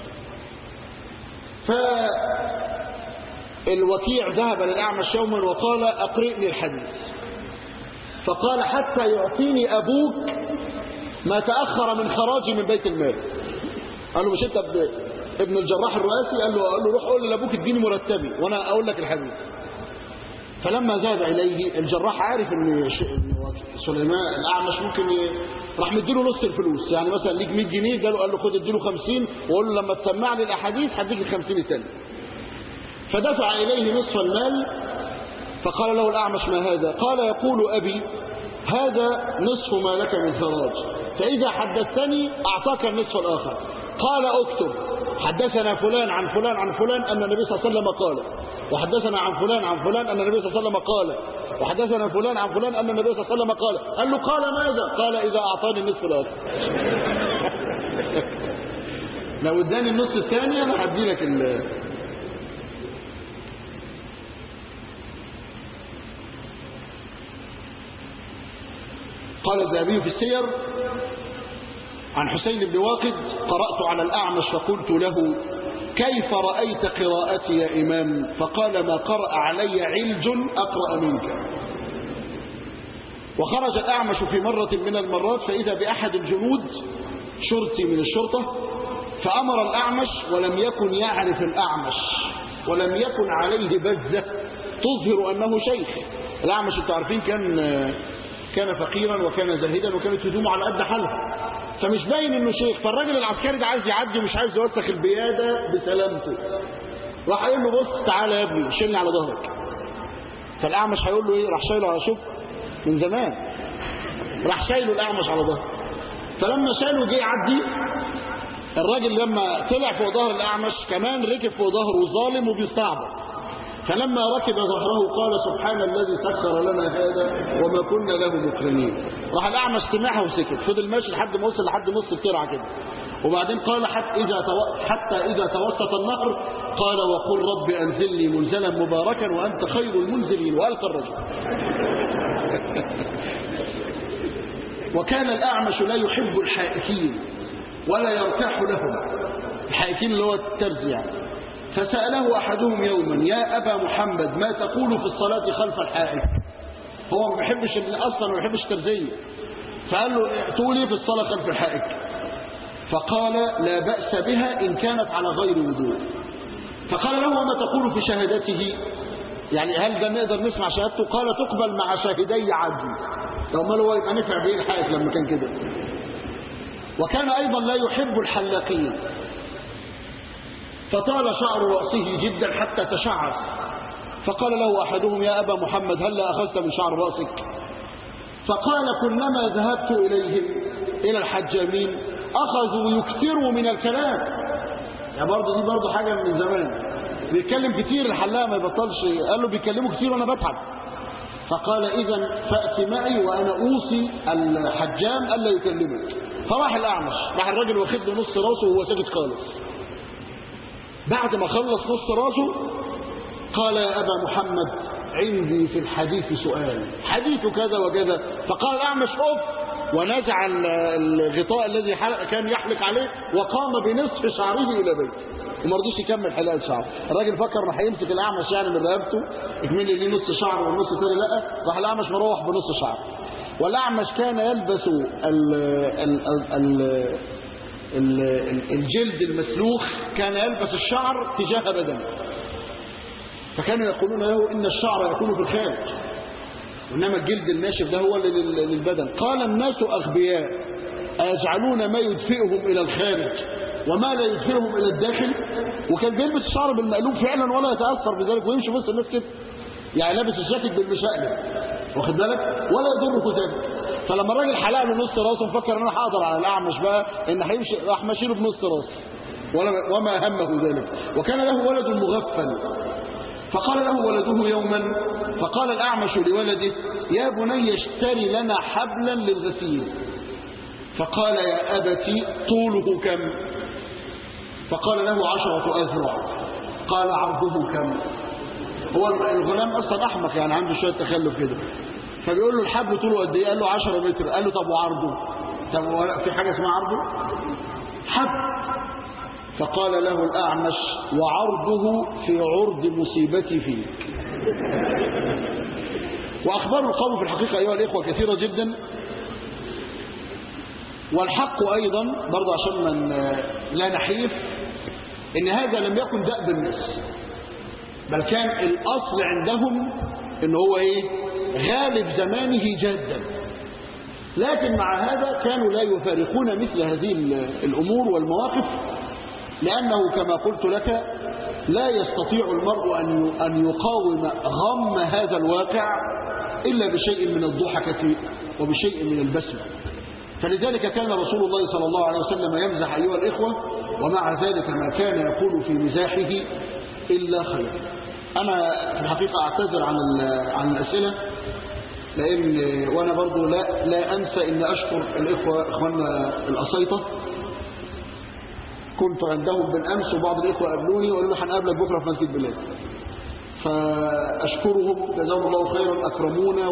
فالوكيع ذهب للأعمش يوما وقال أقرئني الحديث، فقال حتى يعطيني أبوك ما تأخر من خراجي من بيت المال. قال له مش انت ابن الجراح الرئاسي؟ قال له قال له روح قول لابوك اديني مرتبي وانا اقول لك الحديث. فلما ذهب اليه الجراح عارف ان سليمان الأعمش ممكن ي... راح مديله نص الفلوس، يعني مثلا ليك مية جنيه، قال له قال له خد اديله خمسين وقول له لما تسمع لي الاحاديث هديك ال خمسين الثاني. فدفع اليه نصف المال. فقال له الأعمش ما هذا؟ قال يقول ابي هذا نصف ما لك من خراج، فاذا حدثتني اعطاك النصف الاخر. قال اكتب حدثنا فلان عن فلان عن فلان أن النبي صلى الله عليه وسلم قال، وحدثنا عن فلان عن فلان أن النبي صلى الله عليه وسلم قال، وحدثنا فلان عن فلان أن النبي صلى الله عليه وسلم قال. قال له قال ماذا؟ قال إذا أعطاني النصف الآخر. لو اداني النصف الثاني أنا هدي لك ال قال الذهبي في السير عن حسين بن واقد قرأت على الأعمش فقلت له كيف رأيت قراءتي يا إمام؟ فقال ما قرأ علي علج أقرأ منك. وخرج الأعمش في مرة من المرات فإذا بأحد الجنود شرطي من الشرطة، فأمر الأعمش ولم يكن يعرف الأعمش ولم يكن عليه بزة تظهر أنه شيخ. الأعمش انتوا عارفين كان كان فقيرا وكان زاهدا وكانت هدومه على قد حالها، فمش باين انه شيخ. فالراجل العسكري ده عايز يعدي ومش عايز يوسخ البياده بسلامته، راح قايل له بص تعالى يا ابني شيلني على ظهرك. فالاعمش هيقول له ايه؟ راح شايله على شوف من زمان، راح شايله الاعمش على ظهره. فلما شاله جه يعدي، الراجل لما طلع فوق ظهر الاعمش كمان ركب فوق ظهره ظالم وبيستعبط. فلما ركب ظهره قال سبحان الذي سخر لنا هذا وما كنا له مقرنين. راح الاعمش سمعها وسكت، فضل ماشي لحد ما وصل لحد نص الترعه كده، وبعدين قال حتى اذا تو... حتى اذا توسط النهر قال وقل رب انزلني منزلا مباركا وانت خير المنزلين، والقى الرجل. وكان الاعمش لا يحب الحائكين ولا يرتاح لهم، الحائكين اللي هو الترز يعني. فسأله أحدهم يوما يا أبا محمد ما تقول في الصلاة خلف الحائك؟ هو ما بيحبش أصلا ما بيحبش الترزية، فقال له تقول ايه في الصلاة خلف الحائك؟ فقال لا بأس بها إن كانت على غير وضوء. فقال له وما تقول في شهادته؟ يعني هل ده نقدر نسمع شهادته؟ قال تقبل مع شاهدي عدل. لو ما هو يبقى نفع بيه الحائك لما كان كده. وكان أيضا لا يحب الحلاقين، فطال شعر رأسه جدا حتى تشعث. فقال له أحدهم يا أبا محمد هل لا أخذت من شعر رأسك؟ فقال كلما ذهبت إليهم إلى الحجامين أخذوا يكثروا من الكلام. يعني برضه دي برضه حاجة من زمان، بيتكلم كتير الحلاق ما يبطلش. قال له بيتكلموا كتير وأنا بتعب. فقال إذا فأتي معي وأنا أوصي الحجام ألا يكلمك. فراح الأعمش، راح الراجل واخد له نص راسه وهو ساكت خالص. بعد ما خلص نص راسه قال يا أبا محمد عندي في الحديث سؤال، حديث كذا وكذا. فقال الأعمش أوف، ونزع الغطاء الذي كان يحلق عليه وقام بنصف شعره إلى بيته، وما رضيش يكمل حلاقة شعره. الراجل فكر انه هيمسك الأعمش يعني من رقبته يكمل لي نص شعر والنص الثاني لا، راح الأعمش مروح بنص شعر. والأعمش كان يلبس ال ال ال ال الجلد المسلوخ، كان يلبس الشعر تجاه بدنه، فكانوا يقولون له إن الشعر يكون في الخارج وإنما الجلد الناشف ده هو للبدن. قال الناس أغبياء أيجعلون ما يدفئهم إلى الخارج وما لا يدفئهم إلى الداخل؟ وكان بيلبس الشعر بالمقلوب فعلا ولا يتأثر بذلك ويمشي وسط الناس كده، يعني لابس الجاكيت بالمشقلب واخد بالك ولا يضره ذلك. فلما الراجل حلق له نص راسه فكر ان انا هقدر على الاعمش بقى ان هيمشي، راح ماشي له بنص راسه وما همه ذلك. وكان له ولد مغفل، فقال له ولده يوما، فقال الأعمش لولده يا بني اشتري لنا حبلا للغسيل. فقال يا أبتي طوله كم؟ فقال له عشرة أذرع. قال عرضه كم؟ هو الغلام أصلا أحمق يعني عنده شوية تخلف كده، فبيقول له الحبل طوله قد ايه؟ قال له عشرة متر. قال له طب وعرضه؟ طب في حاجة اسمها عرضه؟ حبل. فقال له الأعمش وعرضه في عرض مصيبتي فيك. وأخبار القوم في الحقيقة أيها الإخوة كثيرة جدا، والحق أيضا برضو عشان من لا نحيف إن هذا لم يكن دأب الناس، بل كان الأصل عندهم إن هو إيه؟ غالب زمانه جدا. لكن مع هذا كانوا لا يفارقون مثل هذه الأمور والمواقف، لأنه كما قلت لك لا يستطيع المرء أن يقاوم غم هذا الواقع إلا بشيء من الضحكة وبشيء من البسمة. فلذلك كان رسول الله صلى الله عليه وسلم يمزح أيها الإخوة، ومع ذلك ما كان يقول في مزاحه إلا خير. أنا في الحقيقة أعتذر عن عن الأسئلة، لأن وأنا برضو لا, لا أنسى أن أشكر الإخوة إخواننا الأسيطة. كنت عندهم بالأمس وبعض الإخوة قابلوني وقالوا لي هنقابلك بكرة في مسجد بلاد، فأشكرهم جزاهم الله خيرا، أكرمونا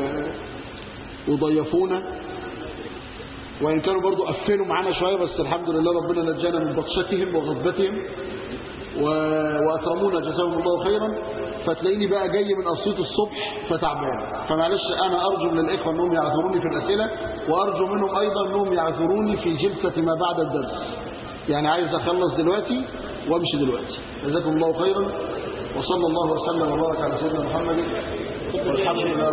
وضيفونا، وإن كانوا برضو قفلوا معانا شوية بس الحمد لله ربنا نجانا من بطشتهم وغضبتهم وأكرمونا جزاهم الله خيرا. فتلاقيني بقى جاي من أسيوط الصبح فتعبان، فمعلش أنا أرجو من الإخوة أنهم يعذروني في الأسئلة، وأرجو منهم أيضا أنهم يعذروني في جلسة ما بعد الدرس، يعني عايز أخلص دلوقتي وأمشي دلوقتي. جزاكم الله خيرا، وصلى الله وسلم وبارك على سيدنا محمد والحمد لله.